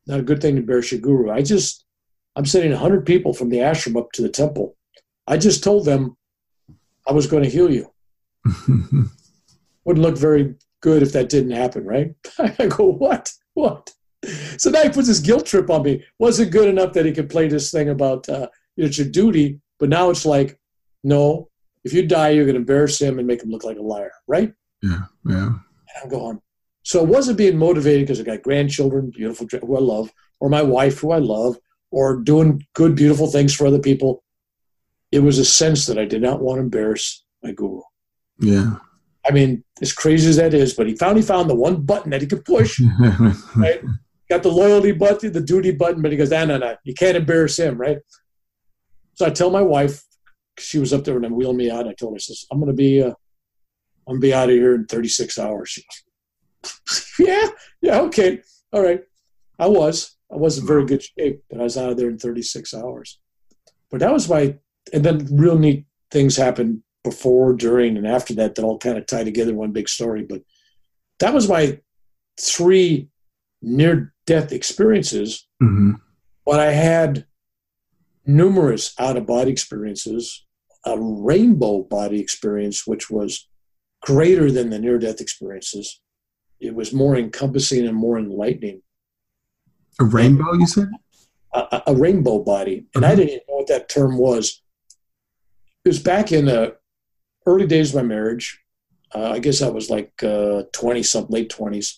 not a good thing to embarrass your guru. I'm sending 100 people from the ashram up to the temple. I just told them I was going to heal you. Wouldn't look very good if that didn't happen, right? I go, what? So now he puts this guilt trip on me. Wasn't good enough that he could play this thing about it's your duty, but now it's like, no, if you die, you're going to embarrass him and make him look like a liar, right? Yeah. And I'm going, so it wasn't being motivated because I got grandchildren, beautiful, who I love, or my wife, who I love, or doing good, beautiful things for other people. It was a sense that I did not want to embarrass my guru. Yeah. I mean, as crazy as that is, but he finally found the one button that he could push, right? Got the loyalty button, the duty button, but he goes, no, you can't embarrass him, right? So I tell my wife, she was up there and wheeling me out. I told her, I says, I'm going to be out of here in 36 hours. She goes, yeah, okay, all right. I wasn't very good shape, but I was out of there in 36 hours. But that was and then real neat things happened before, during, and after that all kind of tie together in one big story. But that was my 3 near-death experiences. Mm-hmm. But I had numerous out-of-body experiences, a rainbow body experience, which was greater than the near-death experiences. It was more encompassing and more enlightening. A rainbow, you said? A rainbow body. And I didn't even know what that term was. It was back in the early days of my marriage. I guess I was like 20-something, late 20s.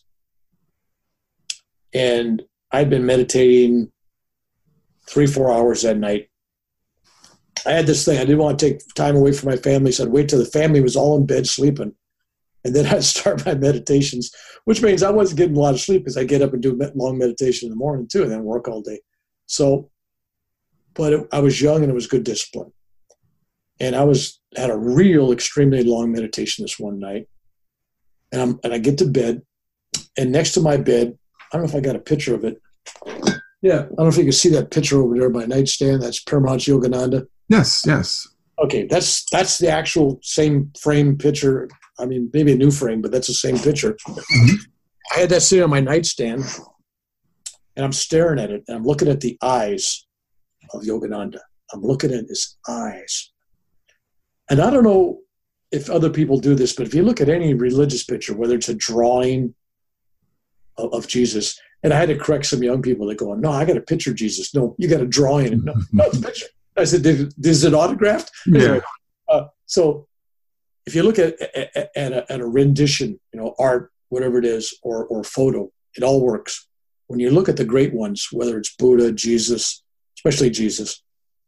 And I'd been meditating 3-4 hours that night. I had this thing. I didn't want to take time away from my family, so I'd wait till the family was all in bed sleeping. And then I'd start my meditations, which means I wasn't getting a lot of sleep because I get up and do long meditation in the morning too, and then work all day. So, but I was young and it was good discipline. And I had a real extremely long meditation this one night. And I get to bed, and next to my bed, I don't know if I got a picture of it. Yeah, I don't know if you can see that picture over there by nightstand. That's Paramahansa Yogananda. Yes. Okay, that's the actual same frame picture. I mean, maybe a new frame, but that's the same picture. Mm-hmm. I had that sitting on my nightstand, and I'm staring at it, and I'm looking at the eyes of Yogananda. I'm looking at his eyes. And I don't know if other people do this, but if you look at any religious picture, whether it's a drawing of Jesus, and I had to correct some young people that go, no, I got a picture of Jesus. No, you got a drawing. No, it's a picture. I said, is it autographed? Yeah. Anyway, so if you look at a rendition, art, whatever it is, or photo, it all works. When you look at the great ones, whether it's Buddha, Jesus, especially Jesus,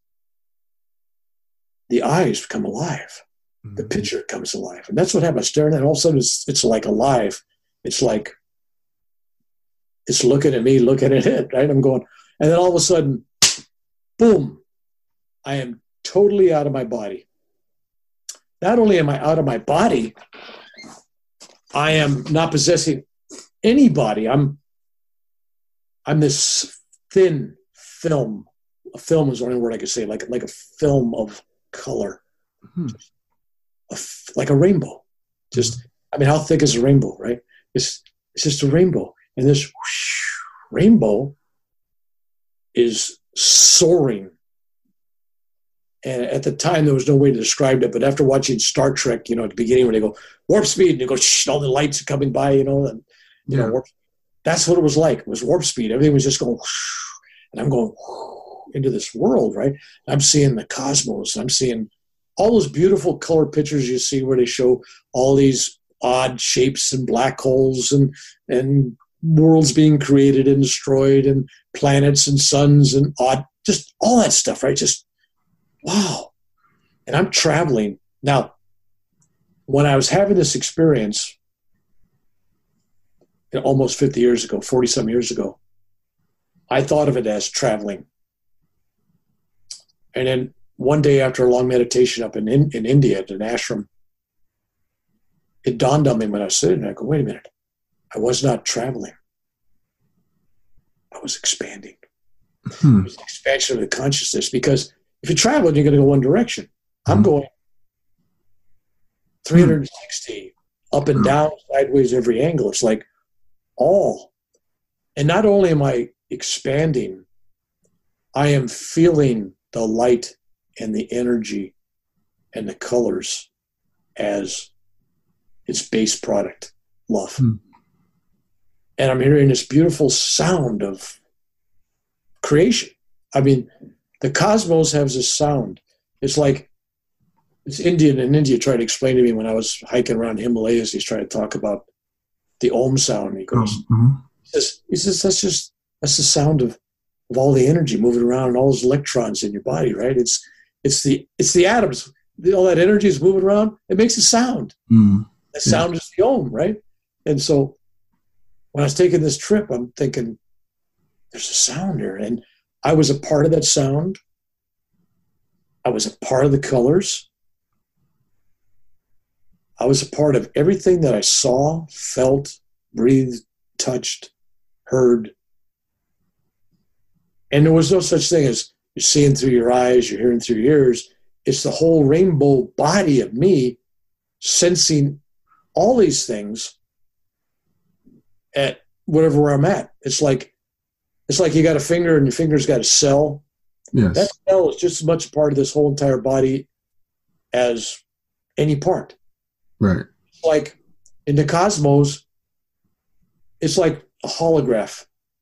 the eyes come alive. Mm-hmm. The picture comes alive. And that's what happened. Staring at it, all of a sudden it's like alive. It's like it's looking at me, looking at it, right? I'm going, and then all of a sudden, boom, I am totally out of my body. Not only am I out of my body, I am not possessing any body. I'm this thin film. A film is the only word I could say, like a film of color, like a rainbow. How thick is a rainbow, right? It's just a rainbow. And this rainbow is soaring. And at the time, there was no way to describe it. But after watching Star Trek, at the beginning when they go warp speed and you go, all the lights are coming by, warp, that's what it was like. It was warp speed. Everything was just going, and I'm going into this world, right? I'm seeing the cosmos. I'm seeing all those beautiful color pictures you see where they show all these odd shapes and black holes and worlds being created and destroyed and planets and suns and just all that stuff, right? Just wow. And I'm traveling. Now, when I was having this experience almost 50 years ago, 40-some years ago, I thought of it as traveling. And then one day after a long meditation up in India at an ashram, it dawned on me when I was sitting there, I go, wait a minute. I was not traveling. I was expanding. It was an expansion of the consciousness, because if you're traveling, you're going to go one direction. I'm going 360 up and down, sideways, every angle. It's like all. And not only am I expanding, I am feeling the light and the energy and the colors as its base product, love. And I'm hearing this beautiful sound of creation. I mean, the cosmos has this sound. It's like, it's Indian, and India tried to explain to me when I was hiking around Himalayas. He's trying to talk about the Om sound. He goes, he says that's the sound of all the energy moving around and all those electrons in your body, right? It's the atoms. All that energy is moving around. It makes a sound. That sound is the Om, right? And so when I was taking this trip, I'm thinking, there's a sound here. And I was a part of that sound. I was a part of the colors. I was a part of everything that I saw, felt, breathed, touched, heard. And there was no such thing as you're seeing through your eyes, you're hearing through your ears. It's the whole rainbow body of me sensing all these things at whatever I'm at. It's like you got a finger and your finger's got a cell. Yes. That cell is just as much a part of this whole entire body as any part. Right. Like in the cosmos, it's like a holograph.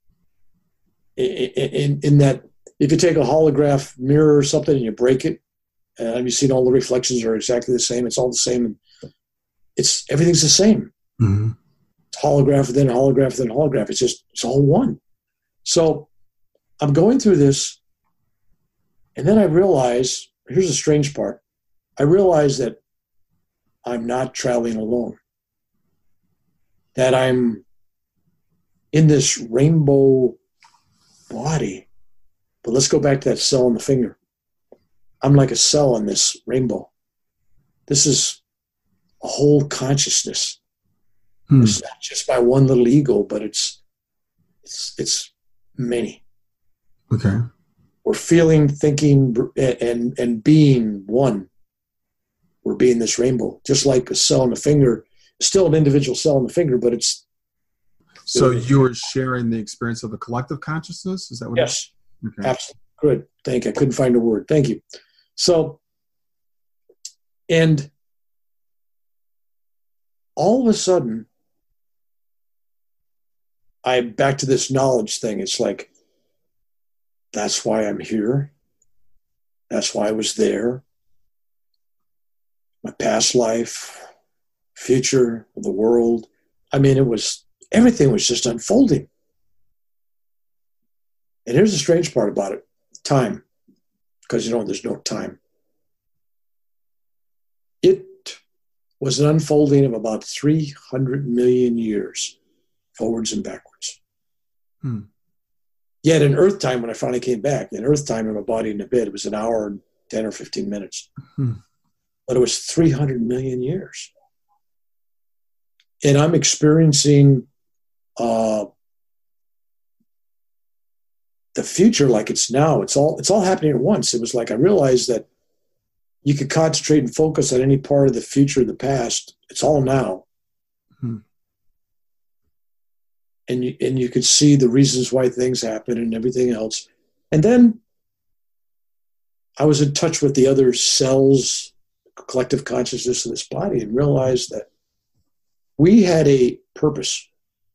In that, if you take a holograph mirror or something and you break it, have you seen all the reflections are exactly the same? It's all the same. And everything's the same. It's holograph within holograph within holograph. It's all one. So I'm going through this, and then I realize, here's the strange part. I realize that I'm not traveling alone. That I'm in this rainbow body. But let's go back to that cell in the finger. I'm like a cell in this rainbow. This is a whole consciousness. It's not just my one little ego, but it's many. Okay. We're feeling, thinking, and being one. We're being this rainbow, just like a cell in the finger. Still an individual cell in the finger, but it's. So you were sharing the experience of the collective consciousness? Is that what? Yes. Okay. Absolutely. Good. Thank you. I couldn't find a word. Thank you. So, and all of a sudden, I'm back to this knowledge thing. It's like, that's why I'm here. That's why I was there. My past life, future, the world. I mean, everything was just unfolding. And here's the strange part about it. Time. Because, there's no time. It was an unfolding of about 300 million years, forwards and backwards. Yet in Earth time, when I finally came back, in Earth time in my body in the bed, it was an hour and 10 or 15 minutes. But it was 300 million years. And I'm experiencing the future like it's now. It's all happening at once. It was like I realized that you could concentrate and focus on any part of the future or the past. It's all now. And you could see the reasons why things happen and everything else. And then I was in touch with the other cells, collective consciousness of this body, and realized that we had a purpose.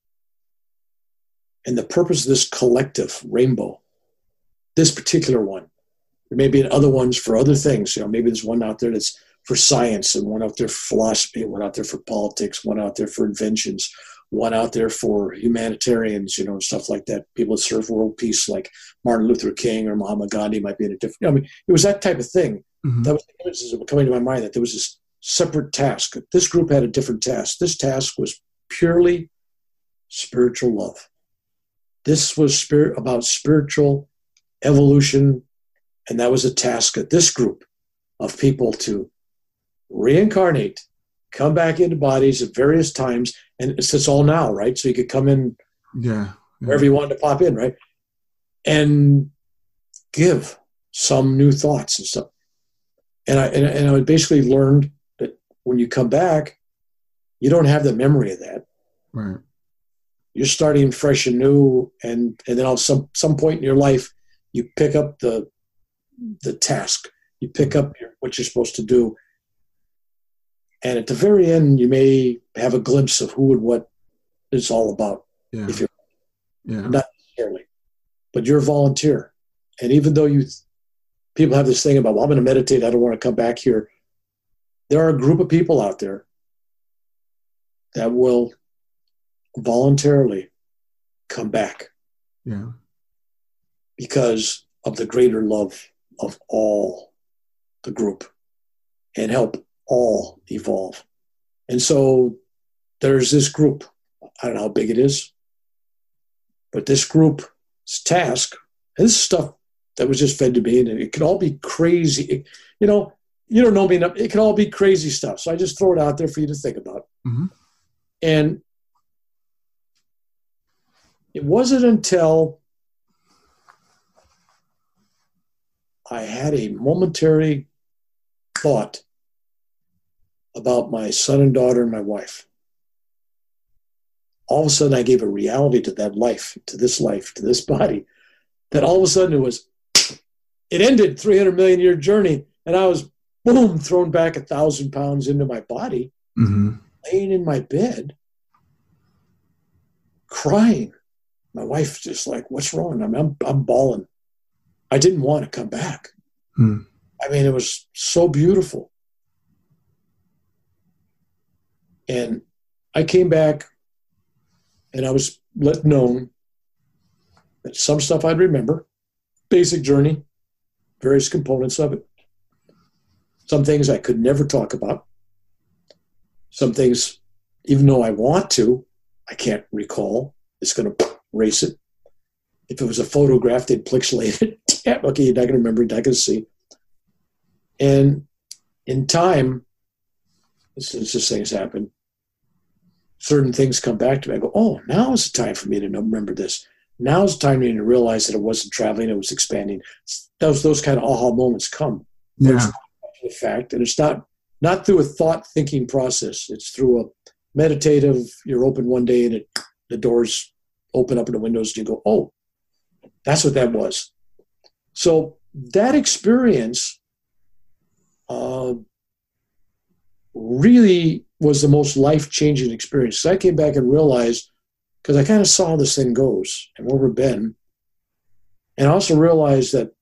And the purpose of this collective rainbow, this particular one, there may be other ones for other things. Maybe there's one out there that's for science, and one out there for philosophy, one out there for politics, one out there for inventions, one out there for humanitarians, stuff like that. People that serve world peace, like Martin Luther King or Mahatma Gandhi, might be in a different. It was that type of thing. That was the images that were coming to my mind, that there was this separate task. This group had a different task. This task was purely spiritual love. This was about spiritual evolution, and that was a task of this group of people to reincarnate, come back into bodies at various times, and it's all now, right? So you could come in wherever you wanted to pop in, right? And give some new thoughts and stuff. And I basically learned that when you come back, you don't have the memory of that. Right. you're starting fresh and new, and then on some point in your life, you pick up the task. You pick up what you're supposed to do. And at the very end, you may have a glimpse of who and what it's all about. Yeah. If you're Yeah. not necessarily, but you're a volunteer. And even though people have this thing about, well, I'm going to meditate, I don't want to come back here. There are a group of people out there that will voluntarily come back. Yeah. Because of the greater love of all the group and help all evolve. And so there's this group. I don't know how big it is, but this group's task, and this is stuff that was just fed to me, and it could all be crazy. You don't know me enough. It could all be crazy stuff. So I just throw it out there for you to think about. Mm-hmm. And it wasn't until I had a momentary thought about my son and daughter and my wife. All of a sudden, I gave a reality to that life, to this body, that all of a sudden it ended 300 million year journey, and I was, boom, thrown back 1,000 pounds into my body, Mm-hmm. laying in my bed, crying. My wife just like, what's wrong? I'm bawling. I didn't want to come back. Mm. I mean, it was so beautiful. And I came back, and I was let known that some stuff I'd remember, basic journey, various components of it. Some things I could never talk about. Some things, even though I want to, I can't recall. It's going to erase it. If it was a photograph, they'd pixelate it. Yeah, okay, you're not going to remember, you're not going to see. And in time, since these things happen, certain things come back to me. I go, oh, now is the time for me to remember this. Now is the time for me to realize that it wasn't traveling, it was expanding. Those kind of aha moments come. Yeah. The fact, and it's not through a thought thinking process. It's through a meditative, you're open one day and the doors open up and the windows, and you go, oh, that's what that was. So that experience really was the most life-changing experience. So I came back and realized, because I kind of saw how this thing goes and where we've been, and I also realized that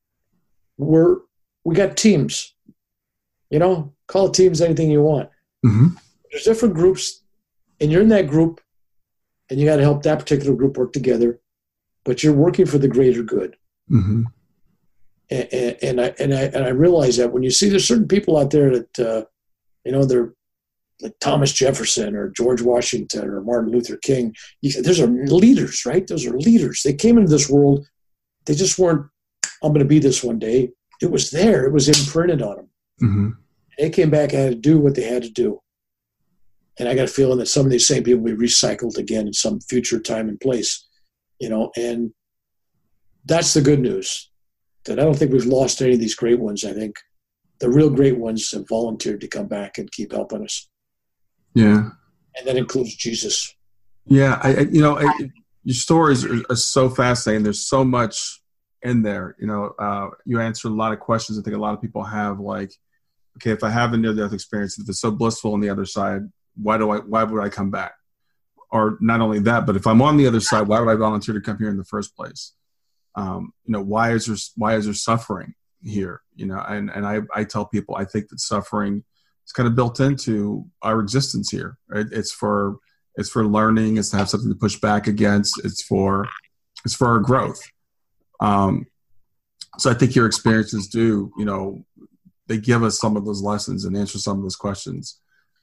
we got teams. Call it teams anything you want. Mm-hmm. There's different groups, and you're in that group, and you got to help that particular group work together, but you're working for the greater good. Mm-hmm. And I realize that when you see there's certain people out there that they're like Thomas Jefferson or George Washington or Martin Luther King. Those are leaders, right? Those are leaders. They came into this world. They just weren't, I'm going to be this one day. It was there. It was imprinted on them. Mm-hmm. They came back and had to do what they had to do. And I got a feeling that some of these same people will be recycled again in some future time and place, and that's the good news, that I don't think we've lost any of these great ones. I think the real great ones have volunteered to come back and keep helping us. Yeah. And that includes Jesus. Yeah. Your stories are so fascinating. There's so much in there. You answered a lot of questions I think a lot of people have, like, okay, if I have a near-death experience, if it's so blissful on the other side, why would I come back? Or not only that, but if I'm on the other side, why would I volunteer to come here in the first place? Why is there suffering here? And I tell people, I think that suffering is kind of built into our existence here. Right? It's for learning. It's to have something to push back against. It's for our growth. So I think your experiences do, they give us some of those lessons and answer some of those questions.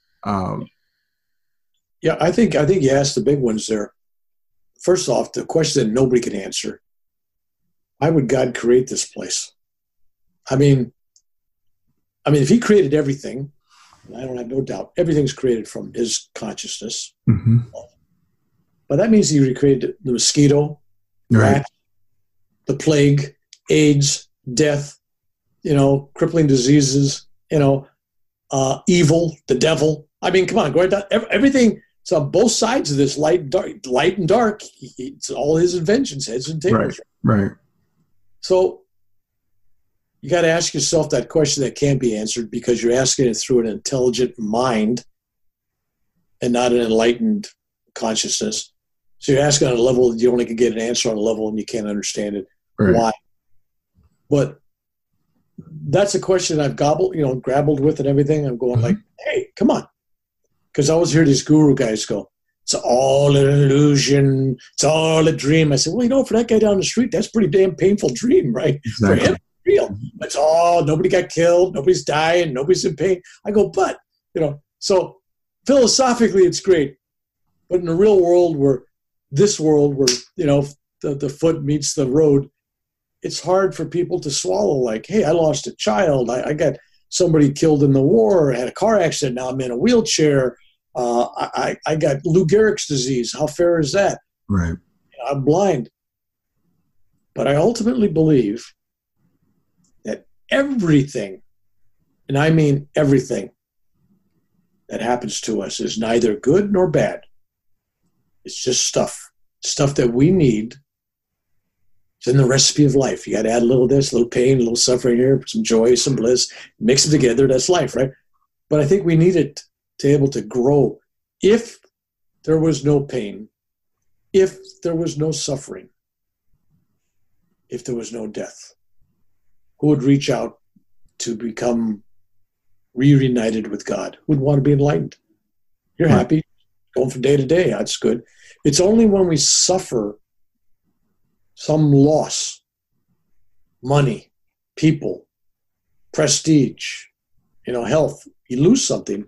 Yeah, I think you asked the big ones there. First off, the question that nobody can answer: why would God create this place? I mean, if He created everything, and I don't have no doubt, everything's created from His consciousness. Mm-hmm. But that means He created the mosquito, right, rat, the plague, AIDS, death, crippling diseases, evil, the devil. I mean, come on, go right down. Everything So on both sides of this, light and dark, it's all his inventions, heads and tails. Right. So you got to ask yourself that question that can't be answered because you're asking it through an intelligent mind and not an enlightened consciousness. So you're asking on a level that you only can get an answer on a level and you can't understand it. Right. Why? But that's a question I've grappled with and everything. I'm going like, hey, come on. Because I always hear these guru guys go, it's all an illusion. It's all a dream. I said, well, for that guy down the street, that's a pretty damn painful dream, right? Exactly. For him, it's real. It's all, nobody got killed. Nobody's dying. Nobody's in pain. I go, but, so philosophically it's great. But in the real world where the foot meets the road, it's hard for people to swallow. Like, hey, I lost a child. I got somebody killed in the war. I had a car accident. Now I'm in a wheelchair. I got Lou Gehrig's disease. How fair is that? Right. I'm blind. But I ultimately believe that everything, and I mean everything, that happens to us is neither good nor bad. It's just stuff that we need. It's in the recipe of life. You got to add a little of this, a little pain, a little suffering here, some joy, some bliss, mix them together. That's life, right? But I think we need it to be able to grow. If there was no pain, if there was no suffering, if there was no death, who would reach out to become reunited with God? Who would want to be enlightened? You're happy, going from day to day. That's good. It's only when we suffer some loss, money, people, prestige, health, you lose something,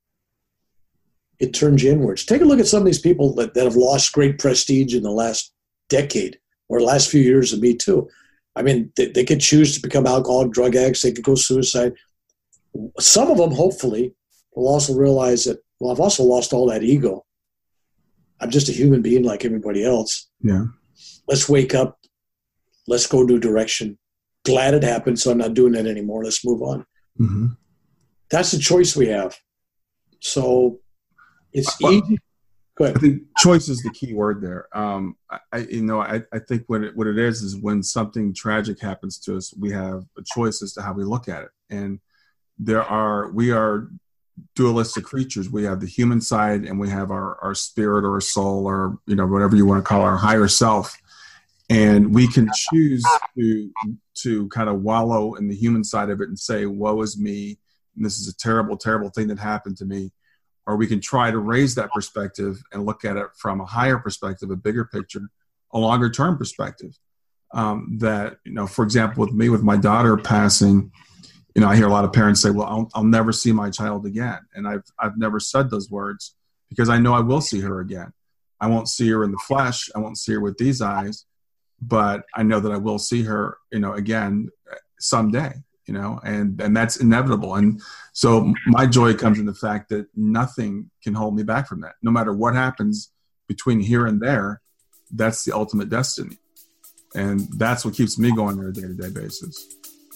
it turns you inwards. Take a look at some of these people that have lost great prestige in the last decade or the last few years of Me Too. I mean, they could choose to become alcoholic, drug addicts. They could go suicide. Some of them, hopefully, will also realize that, well, I've also lost all that ego. I'm just a human being like everybody else. Yeah. Let's wake up. Let's go new direction. Glad it happened, so I'm not doing that anymore. Let's move on. Mm-hmm. That's the choice we have. So it's easy. Go ahead. I think choice is the key word there. I think what it is when something tragic happens to us, we have a choice as to how we look at it. And we are dualistic creatures. We have the human side and we have our spirit or our soul or, whatever you want to call our higher self. And we can choose to kind of wallow in the human side of it and say, woe is me. And this is a terrible, terrible thing that happened to me. Or we can try to raise that perspective and look at it from a higher perspective, a bigger picture, a longer term perspective. For example, with my daughter passing, I hear a lot of parents say, well, I'll never see my child again. And I've never said those words because I know I will see her again. I won't see her in the flesh. I won't see her with these eyes, but I know that I will see her, again someday, and that's inevitable. And so my joy comes in the fact that nothing can hold me back from that. No matter what happens between here and there, that's the ultimate destiny. And that's what keeps me going on a day-to-day basis.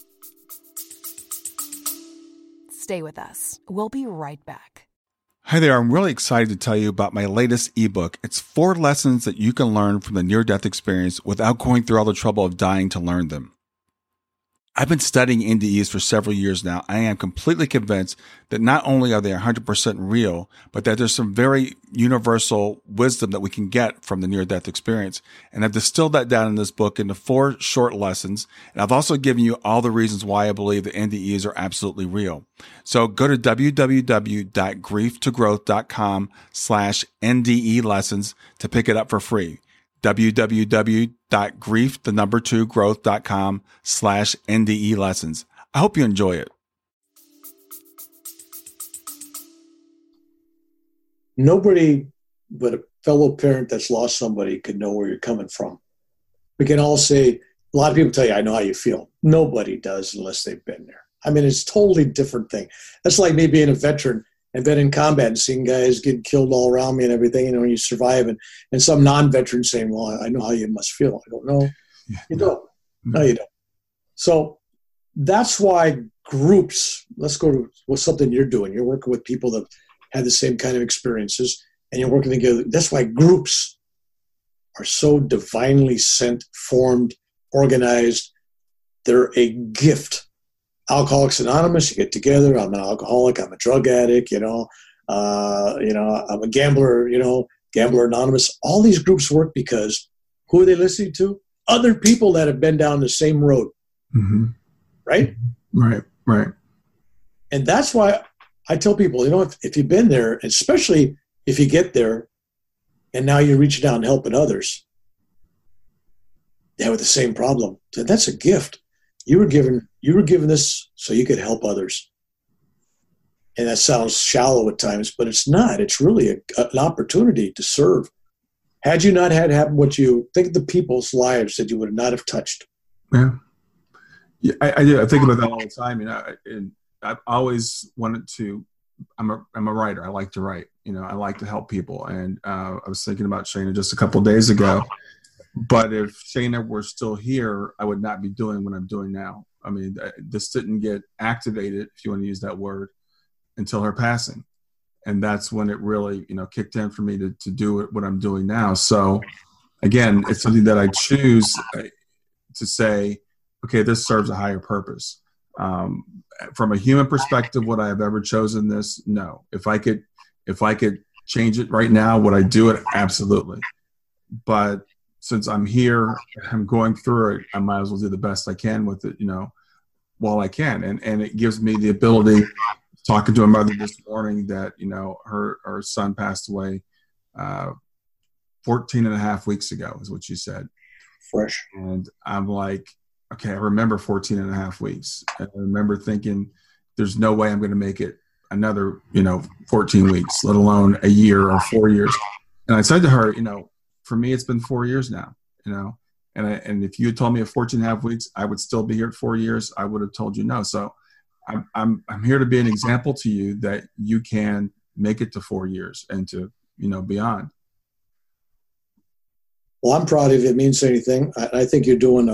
Stay with us. We'll be right back. Hi there. I'm really excited to tell you about my latest ebook. It's 4 lessons that you can learn from the near-death experience without going through all the trouble of dying to learn them. I've been studying NDEs for several years now. I am completely convinced that not only are they 100% real, but that there's some very universal wisdom that we can get from the near-death experience. And I've distilled that down in this book into 4 short lessons. And I've also given you all the reasons why I believe that NDEs are absolutely real. So go to www.grieftogrowth.com/NDE lessons to pick it up for free. www.grieftogrowth.com/NDE lessons. I hope you enjoy it. Nobody but a fellow parent that's lost somebody could know where you're coming from. We can all say, a lot of people tell you, I know how you feel. Nobody does unless they've been there. I mean, it's a totally different thing. That's like me being a veteran and been in combat and seeing guys get killed all around me and everything, and you survive, and some non-veteran saying, well, I know how you must feel. I don't know. Yeah. You don't. No, you don't. So that's why groups, let's go to something you're doing. You're working with people that had the same kind of experiences. and you're working together. That's why groups are so divinely sent, formed, organized. They're a gift. Alcoholics Anonymous, you get together. I'm an alcoholic. I'm a drug addict. I'm a gambler. Gambler Anonymous. All these groups work because who are they listening to? Other people that have been down the same road, right? Right. And that's why I tell people, if you've been there, especially if you get there, and now you're reaching out and helping others, they have the same problem. So that's a gift. You were given this so you could help others. And that sounds shallow at times, but it's not. It's really an opportunity to serve. Had you not had happen what you think of the people's lives that you would not have touched. Yeah. I do. I think about that all the time. And I've always wanted to. I'm a writer. I like to write. I like to help people. And I was thinking about Shana just a couple of days ago. But if Shana were still here, I would not be doing what I'm doing now. I mean, this didn't get activated, if you want to use that word, until her passing. And that's when it really, kicked in for me to do what I'm doing now. So again, it's something that I choose to say, okay, this serves a higher purpose. From a human perspective, would I have ever chosen this? No. If I could change it right now, would I do it? Absolutely. But since I'm here, I'm going through it, I might as well do the best I can with it, while I can. And it gives me the ability, talking to a mother this morning that, her son passed away 14 and a half weeks ago is what she said. Fresh. And I'm like, okay, I remember 14 and a half weeks. And I remember thinking, there's no way I'm going to make it another, 14 weeks, let alone a year or 4 years. And I said to her, for me, it's been 4 years now, and if you had told me at 14 and a half weeks, I would still be here at 4 years, I would have told you no. So I'm here to be an example to you that you can make it to 4 years and to, beyond. Well, I'm proud of you. It means anything. I think you're doing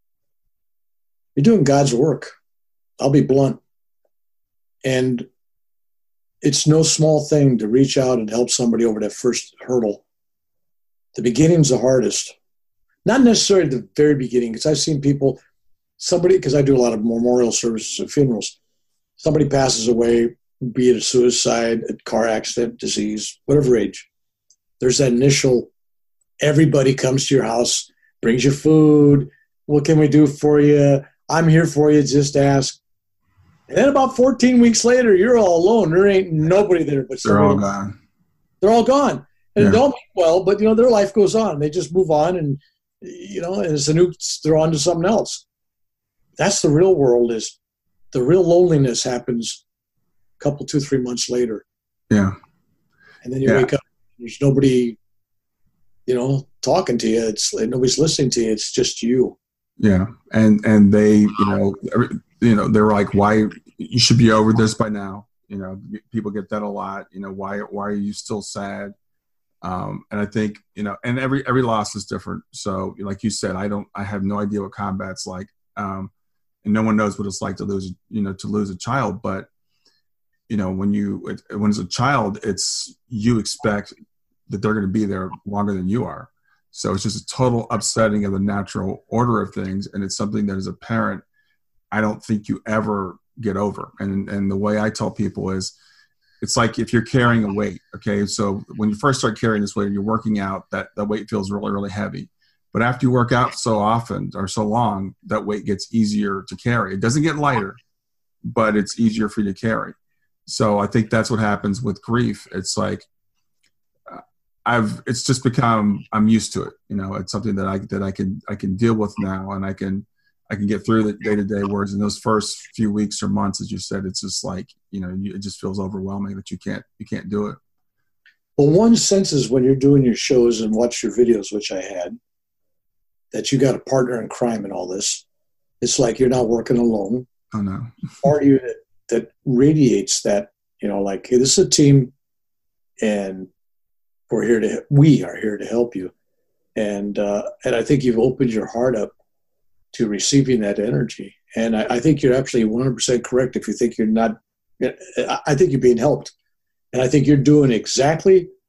God's work. I'll be blunt. And it's no small thing to reach out and help somebody over that first hurdle. The beginning's the hardest. Not necessarily the very beginning, because I've seen people, because I do a lot of memorial services and funerals, somebody passes away, be it a suicide, a car accident, disease, whatever age. There's that initial, everybody comes to your house, brings you food. What can we do for you? I'm here for you, just ask. And then about 14 weeks later, you're all alone. There ain't nobody there but somebody. They're all gone. They're all gone. And it don't mean well, but, their life goes on. They just move on and, they're on to something else. That's the real world. Is the real loneliness happens a couple, 2-3 months later. Yeah. And then you wake up, there's nobody, talking to you. Nobody's listening to you. It's just you. Yeah. And they, they're like, why, you should be over this by now. People get that a lot. Why are you still sad? And I think, and every loss is different. So like you said, I have no idea what combat's like. And no one knows what it's like to lose a child. But, when it's a child, you expect that they're going to be there longer than you are. So it's just a total upsetting of the natural order of things. And it's something that as a parent, I don't think you ever get over. And the way I tell people is, it's like if you're carrying a weight, okay? So when you first start carrying this weight and you're working out, that weight feels really, really heavy. But after you work out so often or so long, that weight gets easier to carry. It doesn't get lighter, but it's easier for you to carry. So I think that's what happens with grief. It's like it's just become, I'm used to it. It's something that I can deal with now, and I can get through the day-to-day words. In those first few weeks or months, as you said, it's just like, it just feels overwhelming that you can't do it. Well, one senses when you're doing your shows and watch your videos, which I had, that you got a partner in crime in all this. It's like you're not working alone. Oh, no. Part of you that radiates that, like, hey, this is a team, and we are here to help you. And I think you've opened your heart up to receiving that energy. And I think you're absolutely 100% correct if you think you're not. I think you're being helped. And I think you're doing exactly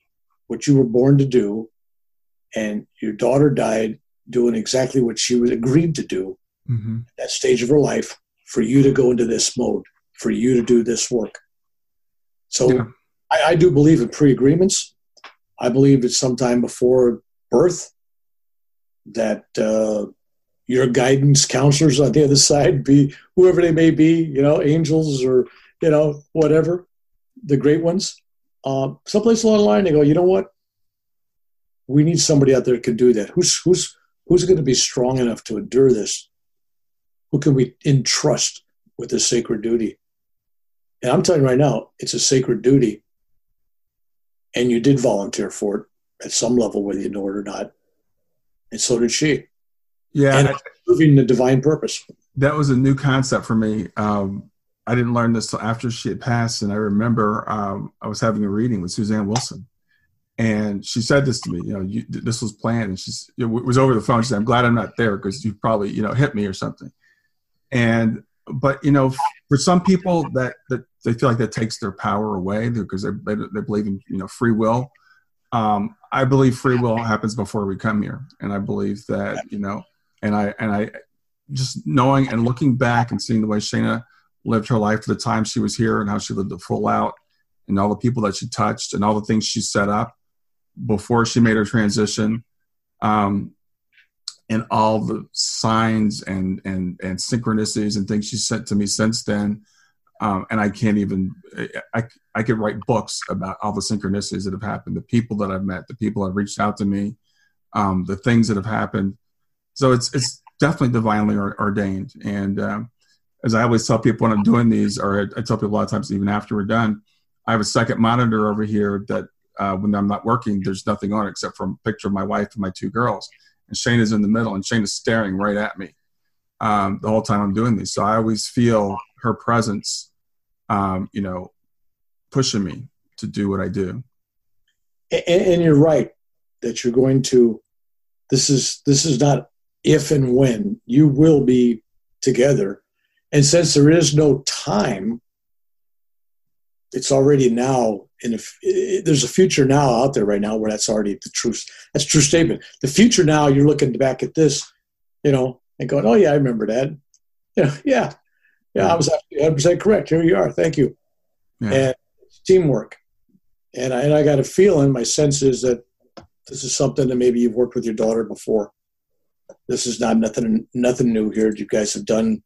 what you were born to do, and your daughter died doing exactly what she was agreed to do at that stage of her life, for you to go into this mode, for you to do this work. So I do believe in pre-agreements. I believe that sometime before birth that your guidance counselors on the other side, be whoever they may be, angels or, whatever, the great ones, someplace along the line, they go, you know what? We need somebody out there that can do that. Who's going to be strong enough to endure this? Who can we entrust with this sacred duty? And I'm telling you right now, it's a sacred duty. And you did volunteer for it at some level, whether you know it or not. And so did she. Yeah. And it's proving the divine purpose. That was a new concept for me. I didn't learn this till after she had passed. And I remember I was having a reading with Suzanne Wilson. And she said this to me, this was planned. And it was over the phone. She said, I'm glad I'm not there because you probably, hit me or something. But for some people that they feel like that takes their power away because they believe in, free will. I believe free will happens before we come here. And I believe that, and I just knowing and looking back and seeing the way Shana lived her life for the time she was here and how she lived it full out and all the people that she touched and all the things she set up before she made her transition, and all the signs and synchronicities and things she sent to me since then. And I can't even, I could write books about all the synchronicities that have happened, the people that I've met, the people that have reached out to me, the things that have happened. So it's definitely divinely ordained. And as I always tell people when I'm doing these, or I tell people a lot of times even after we're done, I have a second monitor over here that when I'm not working, there's nothing on it except for a picture of my wife and my two girls. And Shana's in the middle, and Shana's staring right at me the whole time I'm doing these. So I always feel her presence, pushing me to do what I do. And you're right that you're going to. This is not if and when. You will be together, and since there is no time, it's already now. And if there's a future now out there right now where that's already the truth. That's a true statement. The future now, you're looking back at this, and going, oh yeah, I remember that. Yeah, I was actually 100% correct. Here you are. Thank you. Yeah. And it's teamwork. And I got a feeling, my sense is that this is something that maybe you've worked with your daughter before. This is not nothing new here. You guys have done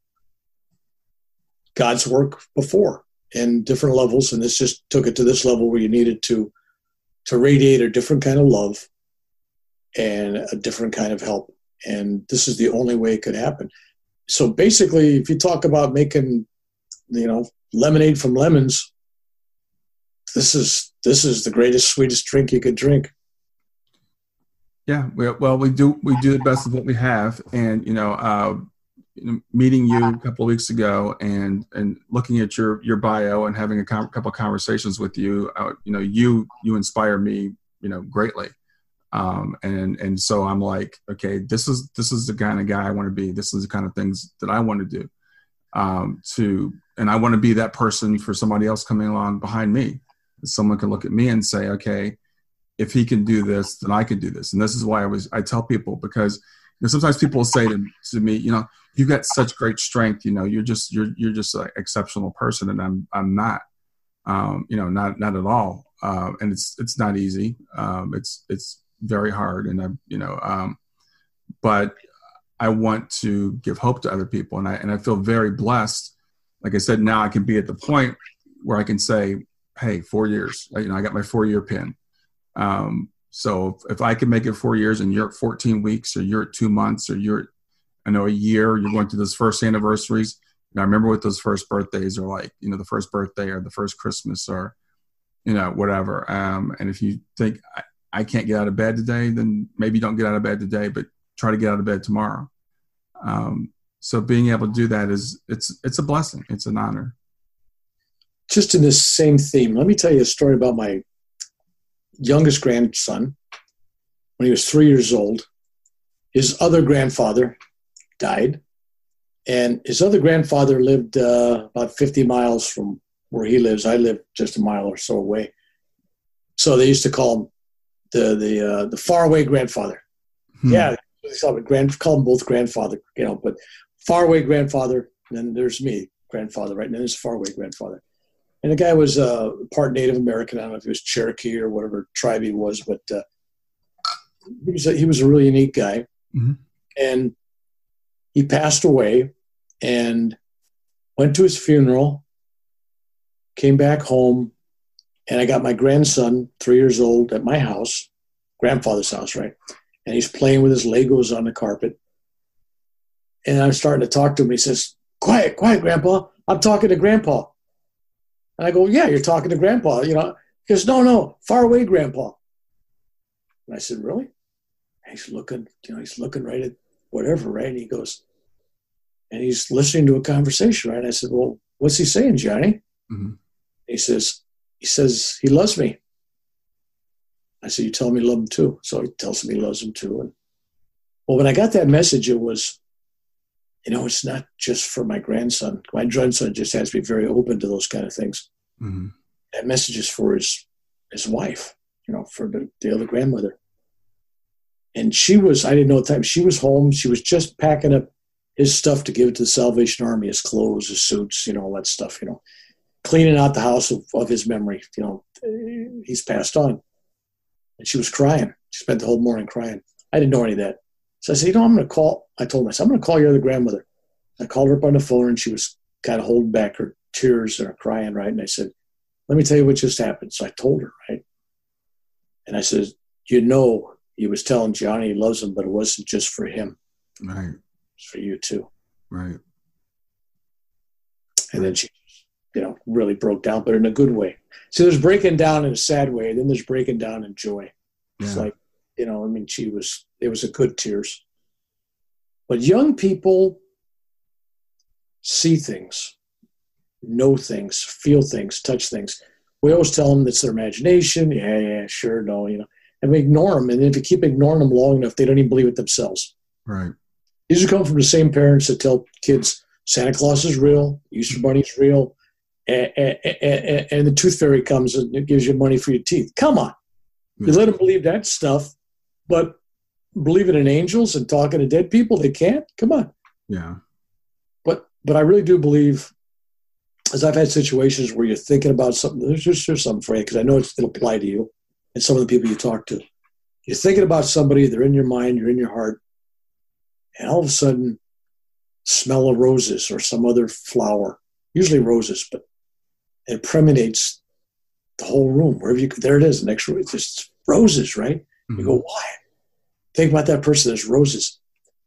God's work before in different levels, and this just took it to this level where you needed to radiate a different kind of love and a different kind of help. And this is the only way it could happen. So basically, if you talk about making, lemonade from lemons, this is the greatest, sweetest drink you could drink. Yeah, well, we do the best of what we have, and meeting you a couple of weeks ago and looking at your bio and having a couple of conversations with you, you inspire me, greatly. And so I'm like, okay, this is the kind of guy I want to be. This is the kind of things that I want to do, and I want to be that person for somebody else coming along behind me. Someone can look at me and say, okay, if he can do this, then I can do this. And this is why I tell people, because sometimes people will say to me, you've got such great strength, you're just an exceptional person. And I'm not, not at all. And it's not easy. It's very hard. And but I want to give hope to other people. And I feel very blessed. Like I said, now I can be at the point where I can say, hey, 4 years, I got my 4-year pin. So if I can make it 4 years and you're at 14 weeks or you're at 2 months or you're at, a year, you're going through those first anniversaries. I remember what those first birthdays are like, the first birthday or the first Christmas or, whatever. And if you think I can't get out of bed today, then maybe don't get out of bed today, but try to get out of bed tomorrow. So being able to do that it's a blessing. It's an honor. Just in this same theme, let me tell you a story about my youngest grandson. When he was 3 years old, his other grandfather died, and his other grandfather lived about 50 miles from where he lives. I live just a mile or so away. So they used to call him the faraway grandfather. Yeah, they call them both grandfather, but faraway grandfather, and then there's me, grandfather, right? And then there's faraway grandfather. And the guy was part Native American. I don't know if he was Cherokee or whatever tribe he was, but he was a really unique guy. Mm-hmm. And he passed away and went to his funeral, came back home, and I got my grandson, 3 years old, at my house, grandfather's house, right? And he's playing with his Legos on the carpet. And I'm starting to talk to him. He says, quiet, Grandpa. I'm talking to Grandpa. And I go, yeah, you're talking to Grandpa. He goes, no, far away, Grandpa. And I said, really? And he's looking right at whatever, right? And he goes, and he's listening to a conversation, right? And I said, well, what's he saying, Johnny? Mm-hmm. He says he loves me. I said, you tell him you love him too. So he tells him he loves him too. And well, when I got that message, it was, it's not just for my grandson. My grandson just has to be very open to those kind of things. Mm-hmm. That message is for his wife, for the other grandmother. And I didn't know at the time, she was home. She was just packing up his stuff to give it to the Salvation Army, his clothes, his suits, all that stuff, cleaning out the house of his memory. He's passed on. And she was crying. She spent the whole morning crying. I didn't know any of that. So I said, I'm going to call. I told myself, I'm going to call your other grandmother. I called her up on the phone, and she was kind of holding back her tears and her crying, right? And I said, let me tell you what just happened. So I told her, right? And I said, he was telling Johnny he loves him, but it wasn't just for him. Right. It's for you too. Right. And then she, really broke down, but in a good way. So there's breaking down in a sad way, and then there's breaking down in joy. Yeah. It's like, it was a good tears. But young people see things, know things, feel things, touch things. We always tell them it's their imagination. Yeah, sure, no, and we ignore them. And if you keep ignoring them long enough, they don't even believe it themselves. Right. These are coming from the same parents that tell kids Santa Claus is real, Easter Bunny's real, and the tooth fairy comes and it gives you money for your teeth. Come on. You let them believe that stuff, but believing in angels and talking to dead people, they can't? Come on. Yeah. But I really do believe, as I've had situations where you're thinking about something, there's something for you, because I know it'll apply to you and some of the people you talk to. You're thinking about somebody, they're in your mind, you're in your heart, and all of a sudden, smell of roses or some other flower, usually roses, but it permeates the whole room. There it is, the next room, it's just roses, right? Mm-hmm. You go, why? Think about that person, there's roses.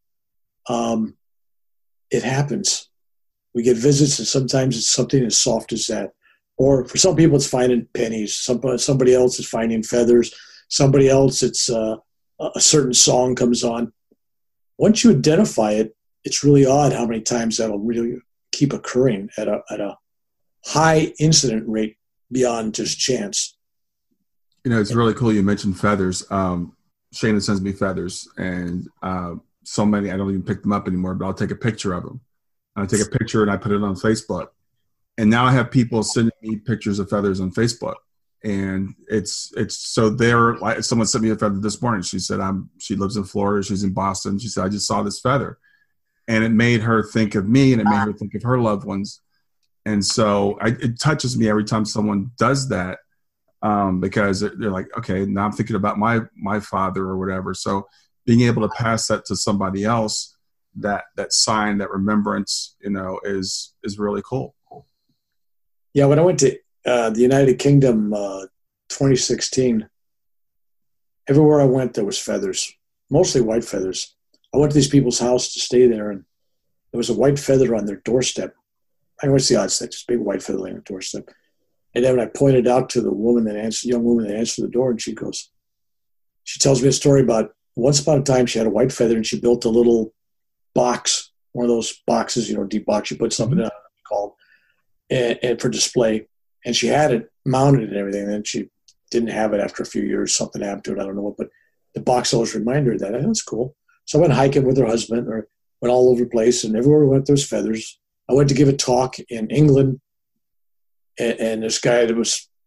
It happens. We get visits, and sometimes it's something as soft as that. Or for some people, it's finding pennies. Somebody else is finding feathers. Somebody else, it's a certain song comes on. Once you identify it, it's really odd how many times that'll really keep occurring at a high incident rate beyond just chance. It's really cool you mentioned feathers. Shana sends me feathers, and so many I don't even pick them up anymore, but I'll take a picture of them. I take a picture and I put it on Facebook. And now I have people sending me pictures of feathers on Facebook. And it's so they're like, someone sent me a feather this morning. She said, she lives in Florida. She's in Boston. She said, I just saw this feather. And it made her think of me, and it made her think of her loved ones. And so it touches me every time someone does that, because they're like, okay, now I'm thinking about my father or whatever. So being able to pass that to somebody else, that sign, that remembrance, is really cool. Yeah, when I went to the United Kingdom 2016, everywhere I went there was feathers, mostly white feathers. I went to these people's house to stay there, and there was a white feather on their doorstep. I went to the odds, just a big white feather on their doorstep. And then when I pointed out to the young woman that answered the door, and she tells me a story about once upon a time she had a white feather, and she built a little box, one of those boxes, deep box, you put something in, called, and for display. And she had it mounted and everything. And then she didn't have it after a few years. Something happened to it. I don't know what, but the box always reminded her of that. I thought, that's cool. So I went hiking with her husband, or went all over the place, and everywhere we went, there was feathers. I went to give a talk in England, and this guy that was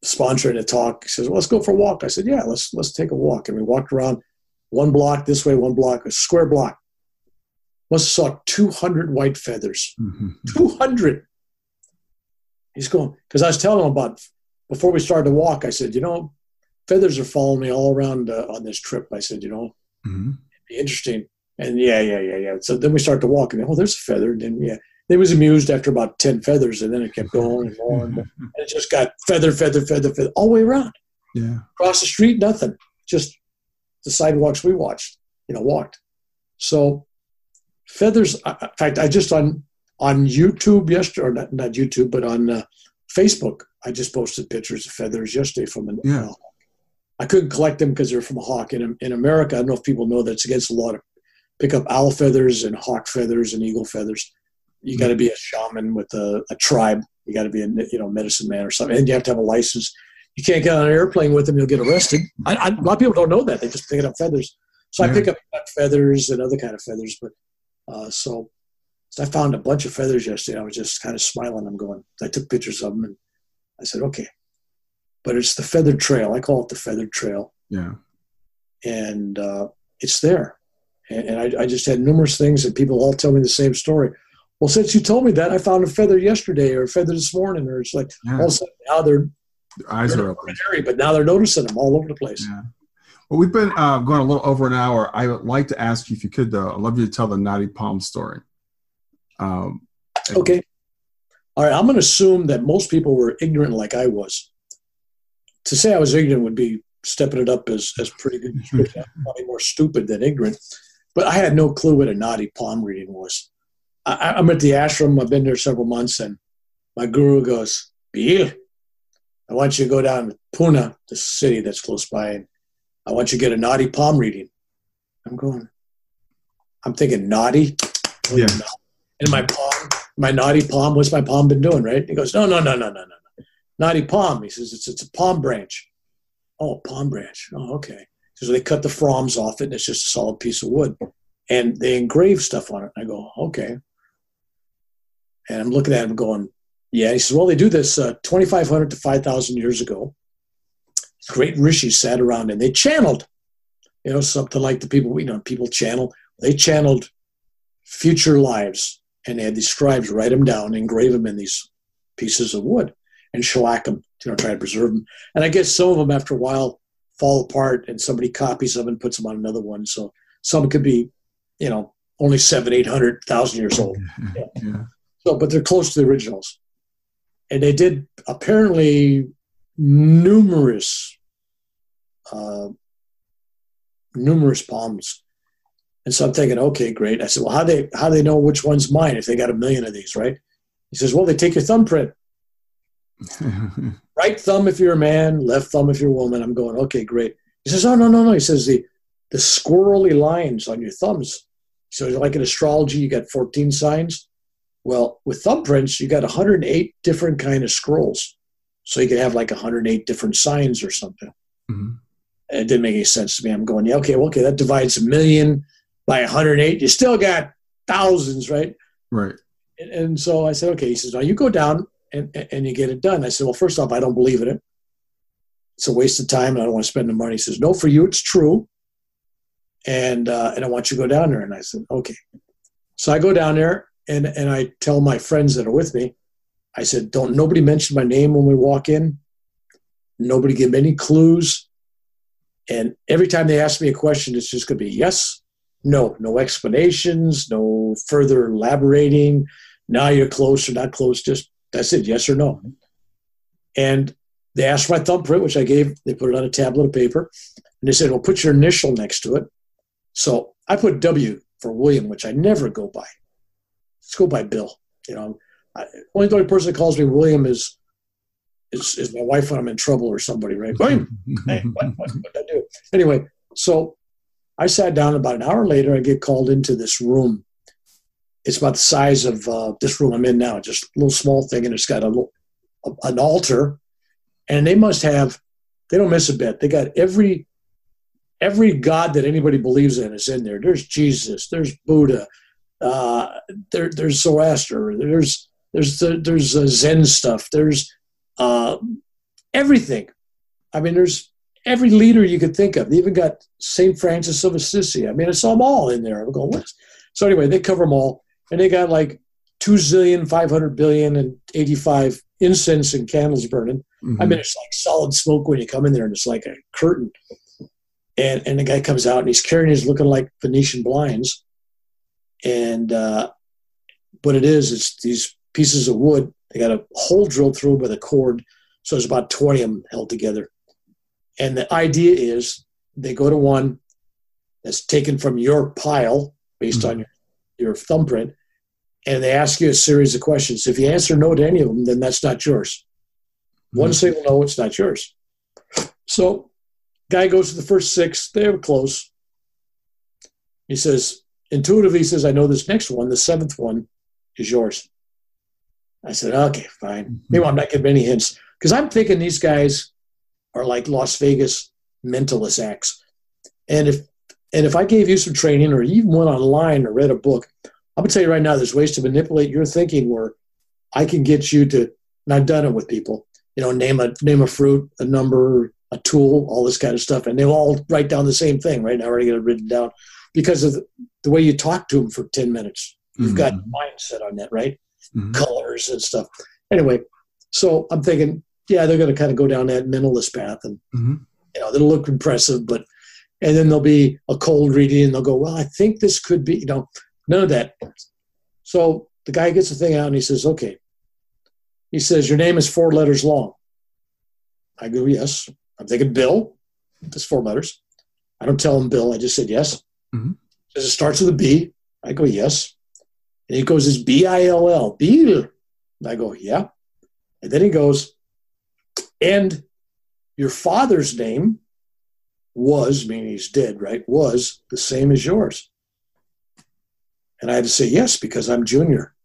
sponsoring a talk. He says, well, let's go for a walk. I said, yeah, let's take a walk. And we walked around one block this way, one block, a square block. Must have saw 200 white feathers. 200. He's going, because I was telling him about, before we started to walk, I said, feathers are following me all around on this trip. I said, it'd be interesting. And yeah. So then we start to walk, and there's a feather. And then, yeah. They was amused after about 10 feathers, and then it kept going and going. And it just got feather, all the way around. Yeah. Across the street, nothing. Just the sidewalks we walked. So feathers, in fact, I just on YouTube yesterday, or not YouTube, but on Facebook, I just posted pictures of feathers yesterday from an hawk. I couldn't collect them because they're from a hawk. In America, I don't know if people know that it's against the law to pick up owl feathers and hawk feathers and eagle feathers. You got to be a shaman with a tribe. You got to be a medicine man or something, and you have to have a license. You can't get on an airplane with them; you'll get arrested. A lot of people don't know that; they just pick up feathers. So I pick up feathers and other kind of feathers. But so I found a bunch of feathers yesterday. I was just kind of smiling. I'm going. I took pictures of them, and I said, "Okay." But it's the feathered trail. I call it the feathered trail. Yeah, and it's there. And I just had numerous things, and people all tell me the same story. Well, since you told me that, I found a feather yesterday or a feather this morning, or it's like all of a sudden now their eyes are open. But now they're noticing them all over the place. Yeah. Well, we've been going a little over an hour. I would like to ask you, if you could, though, I'd love you to tell the knotty palm story. Okay. All right. I'm going to assume that most people were ignorant like I was. To say I was ignorant would be stepping it up as pretty good. Probably more stupid than ignorant. But I had no clue what a knotty palm reading was. I'm at the ashram. I've been there several months, and my guru goes, "Bill, I want you to go down to Pune, the city that's close by, and I want you to get a knotty palm reading." I'm thinking, knotty? Yeah. In my palm, my knotty palm, what's my palm been doing, right? He goes, no. Knotty palm. He says, it's a palm branch. Oh, palm branch. Oh, okay. So they cut the fronds off it, and it's just a solid piece of wood. And they engrave stuff on it. And I go, okay. And I'm looking at him going, yeah. He says, well, they do this 2,500 to 5,000 years ago. Great rishis sat around and they channeled, something like the people, people channel. They channeled future lives, and they had these scribes write them down, engrave them in these pieces of wood and shellac them, try to preserve them. And I guess some of them after a while fall apart and somebody copies them and puts them on another one. So some could be, only 700, 800,000 years old. Yeah. So, but they're close to the originals. And they did apparently numerous palms. And so I'm thinking, okay, great. I said, well, how they know which one's mine if they got 1 million of these, right? He says, well, they take your thumbprint. Right thumb if you're a man, left thumb if you're a woman. I'm going, okay, great. He says, oh, no. He says, the squirrely lines on your thumbs. So like in astrology, you got 14 signs. Well, with thumbprints, you got 108 different kind of scrolls. So you could have like 108 different signs or something. Mm-hmm. And it didn't make any sense to me. I'm going, yeah, okay, that divides 1 million by 108. You still got thousands, right? Right. And so I said, okay. He says, now you go down and you get it done. I said, well, first off, I don't believe in it. It's a waste of time, and I don't want to spend the money. He says, no, for you, it's true. And I want you to go down there. And I said, okay. So I go down there, and I tell my friends that are with me, I said, nobody mention my name when we walk in. Nobody give me any clues. And every time they ask me a question, it's just going to be yes, no explanations, no further elaborating. Now you're close or not close. Just that's it, yes or no. And they asked for my thumbprint, which I gave. They put it on a tablet of paper. And they said, well, put your initial next to it. So I put W for William, which I never go by. Let's go by Bill. Only the only person that calls me William is my wife when I'm in trouble or somebody, right? William, hey, what did I do? Anyway, so I sat down. About an hour later, I get called into this room. It's about the size of this room I'm in now, just a little small thing, and it's got an altar. And they must have, they don't miss a bit. They got every God that anybody believes in is in there. There's Jesus, there's Buddha, there's Zoroaster, there's Zen stuff, there's everything. I mean, there's every leader you could think of. They even got St. Francis of Assisi. I mean, it's them all in there. I'm going, what? So anyway, they cover them all. And they got like 2,500 billion and 85 incense and candles burning. Mm-hmm. I mean, it's like solid smoke when you come in there, and it's like a curtain. And the guy comes out, and he's carrying his looking like Venetian blinds. And what it is, it's these pieces of wood. They got a hole drilled through with a cord. So there's about 20 of them held together. And the idea is they go to one that's taken from your pile based on your thumbprint, and they ask you a series of questions. If you answer no to any of them, then that's not yours. One single no, it's not yours. So guy goes to the first 6. They were close. He says, intuitively, he says, I know this next one, the 7th one, is yours. I said, okay, fine. Maybe I'm not giving any hints. Because I'm thinking these guys are like Las Vegas mentalist acts. And if I gave you some training or even went online or read a book, I'm going to tell you right now, there's ways to manipulate your thinking where I can get you to, and I've done it with people, name a fruit, a number, a tool, all this kind of stuff. And they'll all write down the same thing right now. I already got it written down because of the way you talk to them for 10 minutes. You've got mindset on that, right? Colors and stuff. Anyway, so I'm thinking, yeah, they're going to kind of go down that mentalist path, and they'll look impressive, and then there'll be a cold reading, and they'll go, well, I think this could be, none of that. So the guy gets the thing out, and he says, okay. He says, your name is 4 letters long. I go, yes. I'm thinking Bill. That's 4 letters. I don't tell him Bill. I just said yes. He says, it starts with a B. I go, yes. And he goes, it's B-I-L-L. Bill. I go, yeah. And then he goes, and your father's name was, meaning he's dead, right, was the same as yours. And I had to say yes, because I'm junior.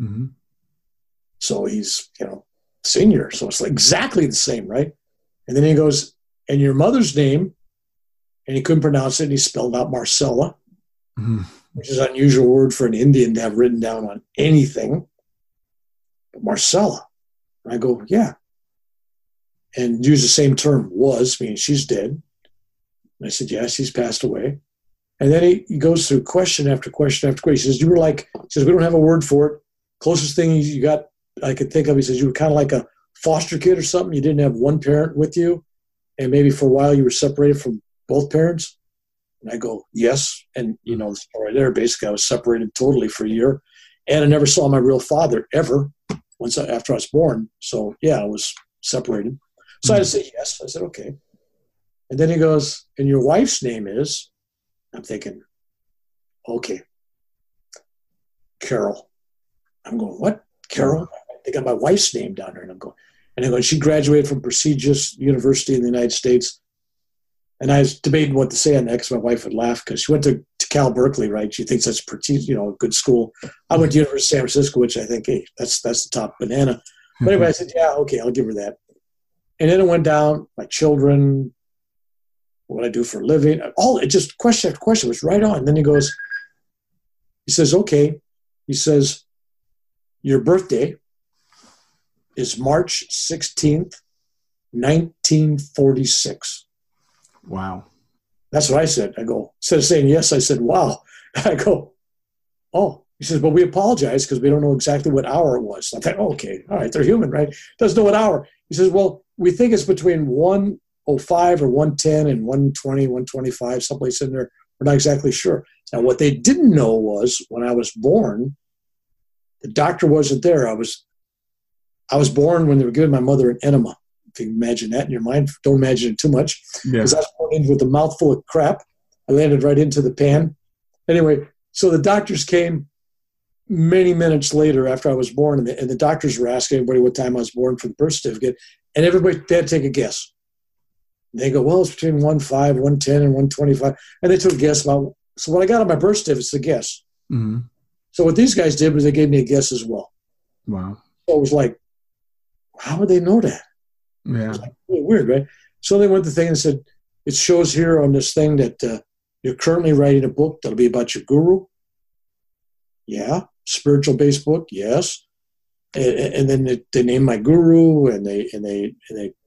So he's, senior. So it's like exactly the same, right? And then he goes, and your mother's name, and he couldn't pronounce it, and he spelled out Marcella, which is an unusual word for an Indian to have written down on anything. But Marcella. And I go, yeah. And use the same term, was, meaning she's dead. And I said, yes, she's passed away. And then he goes through question after question after question. He says, we don't have a word for it. Closest thing you got I could think of, he says, you were kind of like a foster kid or something. You didn't have one parent with you, and maybe for a while you were separated from both parents. And I go, yes. And, the story there, basically I was separated totally for a year, and I never saw my real father ever after I was born. So, yeah, I was separated. So I had to say yes. I said, okay. And then he goes, and your wife's name is? I'm thinking, okay, Carol. I'm going, what? Carol? They got my wife's name down there. And I'm going, she graduated from prestigious university in the United States. And I was debating what to say on that because my wife would laugh because she went to Cal Berkeley, right? She thinks that's a good school. I went to University of San Francisco, which I think, hey, that's the top banana. But anyway, I said, yeah, okay, I'll give her that. And then it went down, my children, what I do for a living, just question after question was right on. And then he says, okay. He says, your birthday is March 16th, 1946. Wow. That's what I said. I go, instead of saying yes, I said, wow. I go, oh. He says, but we apologize because we don't know exactly what hour it was. I thought, okay, all right, they're human, right? Doesn't know what hour. He says, well, we think it's between 1:05 or 1:10 and 1:20, 1:25, someplace in there. We're not exactly sure. Now, what they didn't know was when I was born, the doctor wasn't there. I was born when they were giving my mother an enema. If you can imagine that in your mind, don't imagine it too much. Because I was born in with a mouthful of crap. I landed right into the pan. Anyway, so the doctors came many minutes later after I was born, and the doctors were asking everybody what time I was born for the birth certificate, and everybody had to take a guess. And they go, well, it's between 1:05, 1:10, and 1:25. And they took a guess about, so what I got on my birth certificate is a guess. So what these guys did was they gave me a guess as well. Wow. So it was like, how would they know that? Yeah. It was like really weird, right? So they went to the thing and said, it shows here on this thing that you're currently writing a book that'll be about your guru. Yeah. Spiritual-based book. Yes. And then they named my guru, and they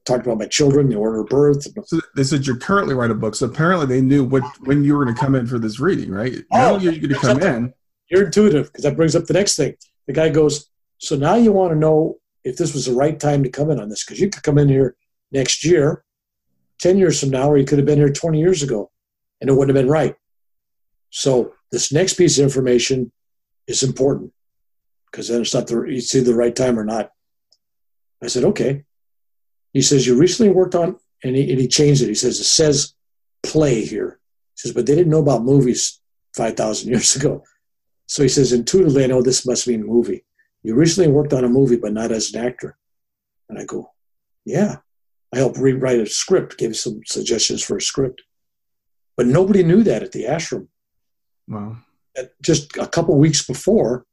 talked about my children, the order of birth. So they said you're currently writing a book. So apparently they knew when you were going to come in for this reading, right? Now you're going to come in. You're intuitive, because that brings up the next thing. The guy goes, so now you want to know if this was the right time to come in on this, because you could come in here next year, 10 years from now, or you could have been here 20 years ago, and it wouldn't have been right. So this next piece of information is important, because then it's not it's either the right time or not. I said, okay. He says, you recently worked on, and he changed it. He says, it says play here. He says, but they didn't know about movies 5,000 years ago. So he says, intuitively, I know this must mean movie. You recently worked on a movie, but not as an actor. And I go, yeah. I helped rewrite a script, gave some suggestions for a script. But nobody knew that at the ashram. Wow. Just a couple weeks before,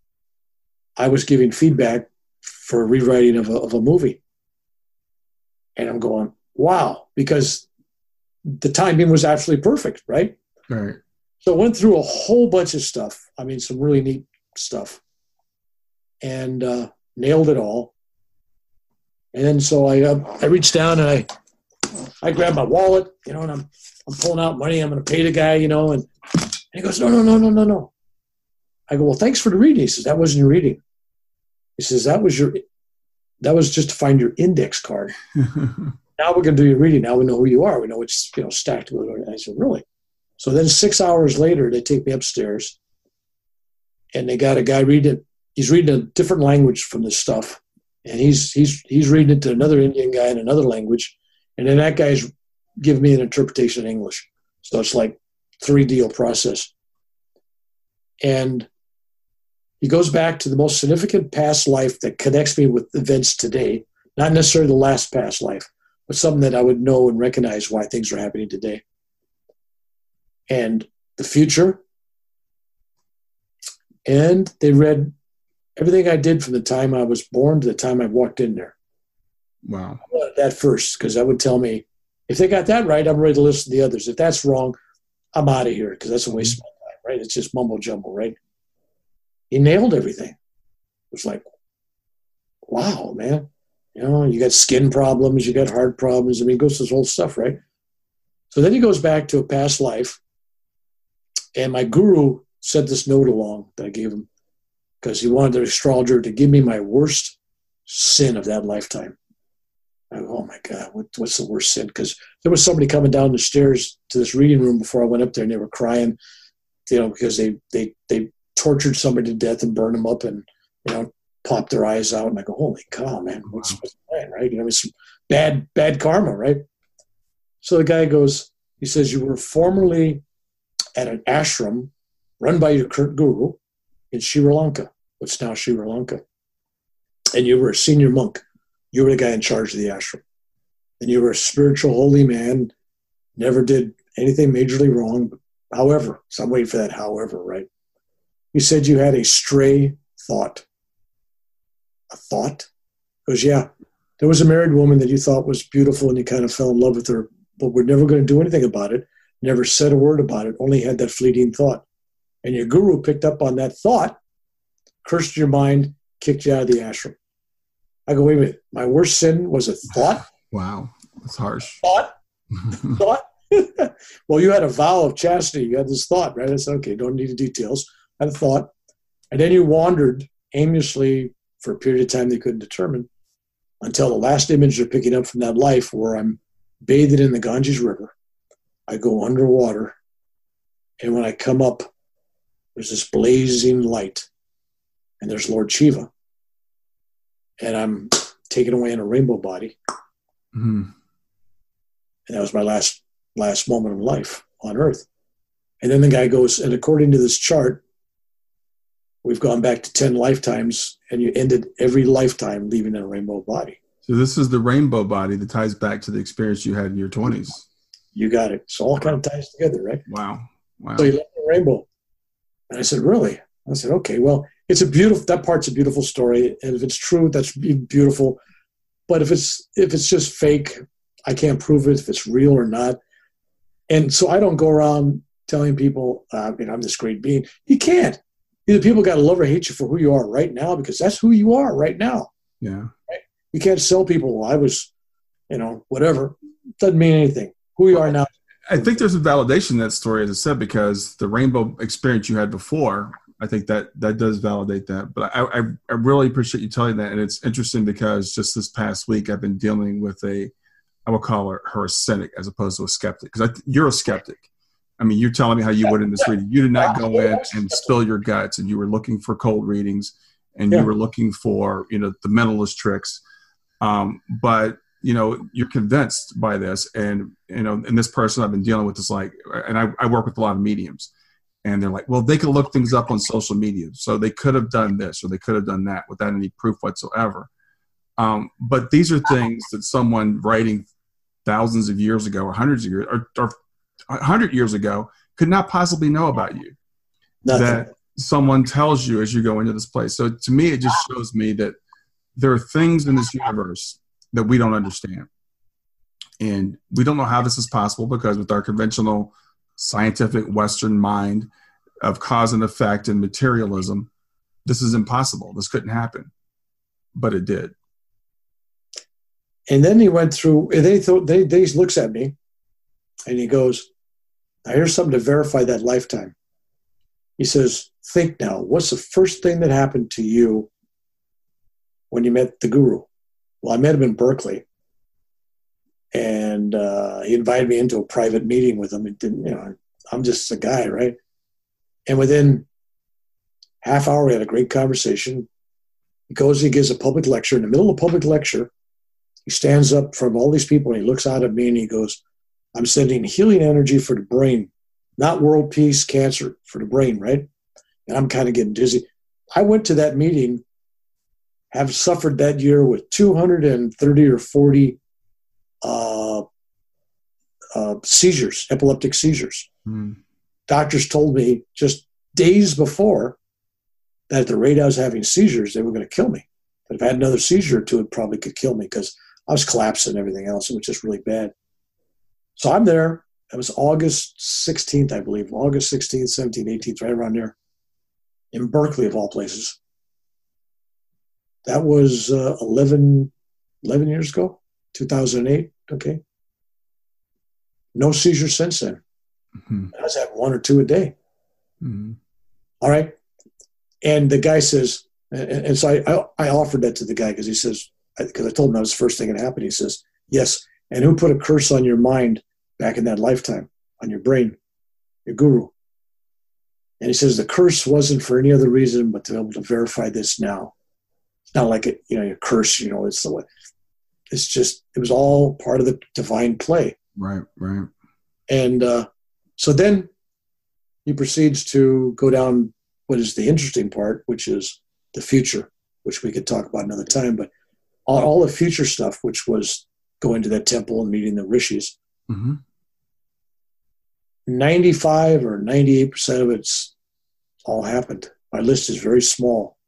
I was giving feedback for a rewriting of a movie. And I'm going, wow, because the timing was absolutely perfect, right? Right. So I went through a whole bunch of stuff. I mean, some really neat stuff. And nailed it all. And then so I reached down and I grabbed my wallet, and I'm pulling out money. I'm going to pay the guy, and he goes, no. I go, well, thanks for the reading. He says, that wasn't your reading. He says, that was just to find your index card. Now we're going to do your reading. Now we know who you are. We know it's, stacked. And I said, really? So then 6 hours later, they take me upstairs, and they got a guy reading it. He's reading a different language from this stuff. And he's reading it to another Indian guy in another language. And then that guy's giving me an interpretation in English. So it's like 3D process. And he goes back to the most significant past life that connects me with events today, not necessarily the last past life, but something that I would know and recognize why things are happening today. And the future. And they read everything I did from the time I was born to the time I walked in there. Wow. I wanted that first, because that would tell me, if they got that right, I'm ready to listen to the others. If that's wrong, I'm out of here, because that's a waste of my time, right? It's just mumbo jumbo, right? He nailed everything. It was like, wow, man. You got skin problems, you got heart problems. I mean, it goes to this whole stuff, right? So then he goes back to a past life, and my guru sent this note along that I gave him, because he wanted the astrologer to give me my worst sin of that lifetime. I go, oh my God, what's the worst sin? Because there was somebody coming down the stairs to this reading room before I went up there, and they were crying, because they tortured somebody to death and burned them up and, popped their eyes out. And I go, holy cow, man, what's that, right? It's some bad karma, right? So the guy goes, he says, you were formerly at an ashram run by your guru in Sri Lanka, what's now Sri Lanka. And you were a senior monk. You were the guy in charge of the ashram. And you were a spiritual holy man, never did anything majorly wrong. However, so I'm waiting for that however, right? You said you had a stray thought. A thought? Because, yeah, there was a married woman that you thought was beautiful and you kind of fell in love with her, but we're never going to do anything about it, never said a word about it, only had that fleeting thought. And your guru picked up on that thought, cursed your mind, kicked you out of the ashram. I go, wait a minute, my worst sin was a thought? Wow, that's harsh. Thought? Well, you had a vow of chastity. You had this thought, right? I said, okay, don't need the details. I had a thought. And then you wandered aimlessly for a period of time they couldn't determine, until the last image they're picking up from that life, where I'm bathed in the Ganges River. I go underwater. And when I come up, there's this blazing light. And there's Lord Shiva. And I'm taken away in a rainbow body. Mm-hmm. And that was my last moment of life on Earth. And then the guy goes, and according to this chart, we've gone back to 10 lifetimes, and you ended every lifetime leaving in a rainbow body. So this is the rainbow body that ties back to the experience you had in your 20s. You got it. So all kind of ties together, right? Wow. So you left the rainbow. And I said, really? I said, okay, well, that part's a beautiful story. And if it's true, that's beautiful. But if it's just fake, I can't prove it if it's real or not. And so I don't go around telling people, I'm this great being. You can't. Either people got to love or hate you for who you are right now, because that's who you are right now. Yeah. Right? You can't sell people, well, I was whatever. Doesn't mean anything. Who you are now. I think there's a validation in that story, as I said, because the rainbow experience you had before, I think that does validate that. But I really appreciate you telling that. And it's interesting because just this past week, I've been dealing with I will call her a cynic as opposed to a skeptic. Because you're a skeptic. I mean, you're telling me how you would in this reading. You did not go in and spill your guts, and you were looking for cold readings, and you were looking for, the mentalist tricks. But you're convinced by this, and and this person I've been dealing with is like, and I work with a lot of mediums, and they're like, well, they could look things up on social media, so they could have done this or they could have done that without any proof whatsoever. But these are things that someone writing thousands of years ago, or hundreds of years, or 100 years ago, could not possibly know about you. Nothing. That someone tells you as you go into this place. So to me, it just shows me that there are things in this universe that we don't understand. And we don't know how this is possible because with our conventional scientific Western mind of cause and effect and materialism, this is impossible. This couldn't happen. But it did. And then he went through, and he looks at me and he goes, now here's something to verify that lifetime. He says, think now, what's the first thing that happened to you when you met the guru? Well, I met him in Berkeley, and he invited me into a private meeting with him. It didn't, I'm just a guy, right? And within half hour, we had a great conversation. He gives a public lecture. In the middle of a public lecture, he stands up from all these people, and he looks out at me, and he goes, I'm sending healing energy for the brain, not world peace, cancer, for the brain, right? And I'm kind of getting dizzy. I went to that meeting, have suffered that year with 230 or 40 seizures, epileptic seizures. Mm. Doctors told me just days before that at the rate I was having seizures, they were going to kill me. But if I had another seizure or two, it probably could kill me because I was collapsing and everything else. It was just really bad. So I'm there. It was August 16th, I believe. August 16th, 17th, 18th, right around there. In Berkeley, of all places. That was 11 years ago, 2008, okay? No seizure since then. Mm-hmm. I was having one or two a day. Mm-hmm. All right? And the guy says, and so I offered that to the guy because he says, because I told him that was the first thing that happened. He says, yes, and who put a curse on your mind back in that lifetime, on your brain? Your guru. And he says the curse wasn't for any other reason but to be able to verify this now. It's not like it, your curse, it's just, it was all part of the divine play. Right. And so then he proceeds to go down what is the interesting part, which is the future, which we could talk about another time, but all the future stuff, which was going to that temple and meeting the rishis. Mm-hmm. 95 or 98% of it's all happened. My list is very small.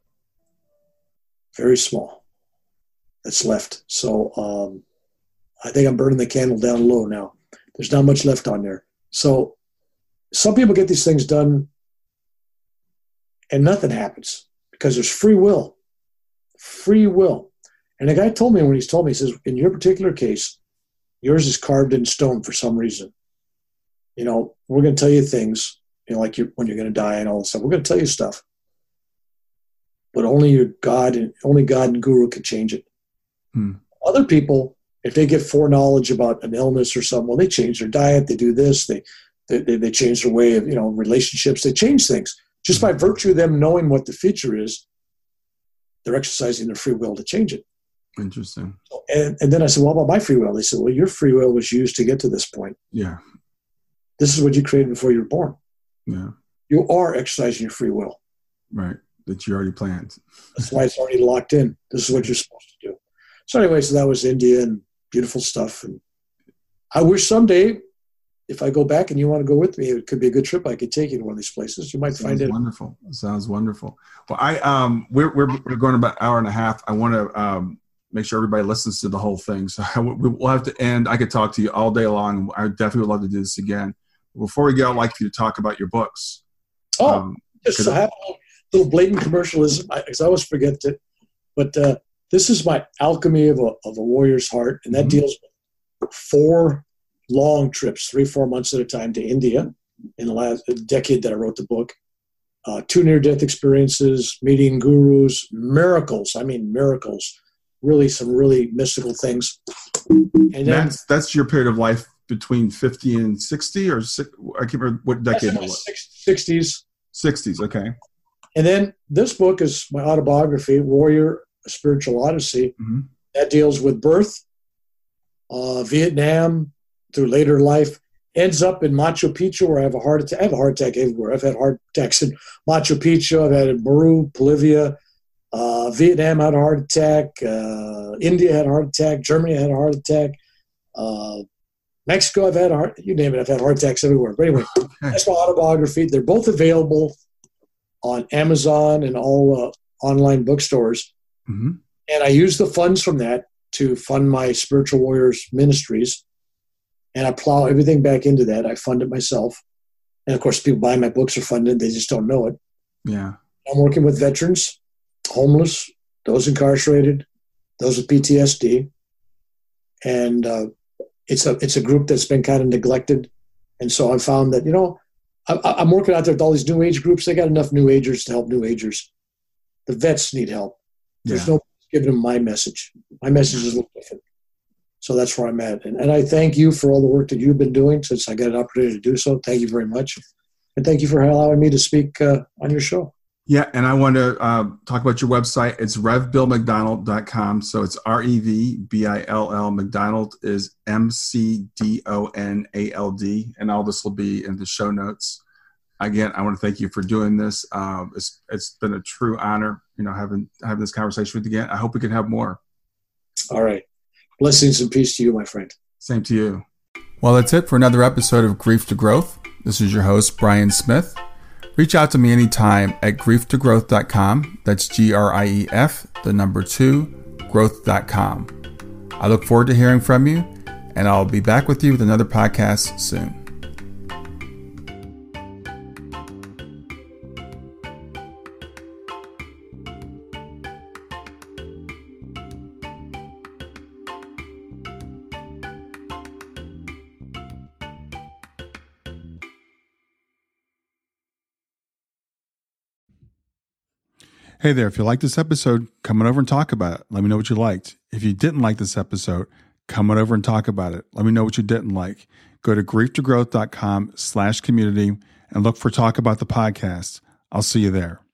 Very small. That's left. So I think I'm burning the candle down low now. There's not much left on there. So some people get these things done and nothing happens because there's free will. Free will. And the guy told me when he's told me, he says, in your particular case, yours is carved in stone for some reason. We're going to tell you things, like when you're going to die and all this stuff. We're going to tell you stuff. But only God and Guru can change it. Hmm. Other people, if they get foreknowledge about an illness or something, well, they change their diet, they do this, they change their way of, relationships, they change things. Just by virtue of them knowing what the future is, they're exercising their free will to change it. Interesting. And then I said, well, what about my free will? They said, well, your free will was used to get to this point. Yeah. This is what you created before you were born. Yeah. You are exercising your free will. Right. That you already planned. That's why it's already locked in. This is what you're supposed to do. So anyway, so that was India and beautiful stuff. And I wish someday, if I go back and you want to go with me, it could be a good trip. I could take you to one of these places. You might find it wonderful. Sounds wonderful. Well, we're going about an hour and a half. I want to make sure everybody listens to the whole thing. So we'll have to end. I could talk to you all day long. I definitely would love to do this again. Before we go, I'd like you to talk about your books. Just so have a little blatant commercialism, because I always forget it. But this is my alchemy of a warrior's heart, and that deals with 4 long trips, 3-4 months at a time to India in the last decade that I wrote the book. 2 near-death experiences, meeting gurus, miracles. I mean, miracles. Really, some really mystical things. And then, that's your period of life between 50 and 60, or I can't remember what decade it was. 60s. 60s, okay. And then this book is my autobiography, Warrior: A Spiritual Odyssey. Mm-hmm. That deals with birth, Vietnam, through later life, ends up in Machu Picchu, where I have a heart attack. I have a heart attack everywhere. I've had heart attacks in Machu Picchu. I've had it in Peru, Bolivia. Vietnam had a heart attack. India had a heart attack. Germany had a heart attack. Mexico, I've had you name it. I've had heart attacks everywhere. But anyway, that's my autobiography. They're both available on Amazon and all online bookstores. Mm-hmm. And I use the funds from that to fund my Spiritual Warriors ministries. And I plow everything back into that. I fund it myself. And of course, people buying my books are funded. They just don't know it. Yeah. I'm working with veterans, homeless, those incarcerated, those with PTSD. And it's a group that's been kind of neglected. And so I found that, I'm working out there with all these New Age groups. They got enough New Agers to help New Agers. The vets need help. There's no giving them my message. My message is a little different. So that's where I'm at. And I thank you for all the work that you've been doing since I got an opportunity to do so. Thank you very much. And thank you for allowing me to speak on your show. Yeah, and I want to talk about your website. It's revbillmcdonald.com. So it's REVBILL. McDonald is MCDONALD. And all this will be in the show notes. Again, I want to thank you for doing this. It's been a true honor, having this conversation with you again. I hope we can have more. All right. Blessings and peace to you, my friend. Same to you. Well, that's it for another episode of Grief to Growth. This is your host, Brian Smith. Reach out to me anytime at grieftogrowth.com. That's GRIEF, growth.com. I look forward to hearing from you, and I'll be back with you with another podcast soon. Hey there, if you liked this episode, come on over and talk about it. Let me know what you liked. If you didn't like this episode, come on over and talk about it. Let me know what you didn't like. Go to grieftogrowth.com/community and look for Talk About the Podcast. I'll see you there.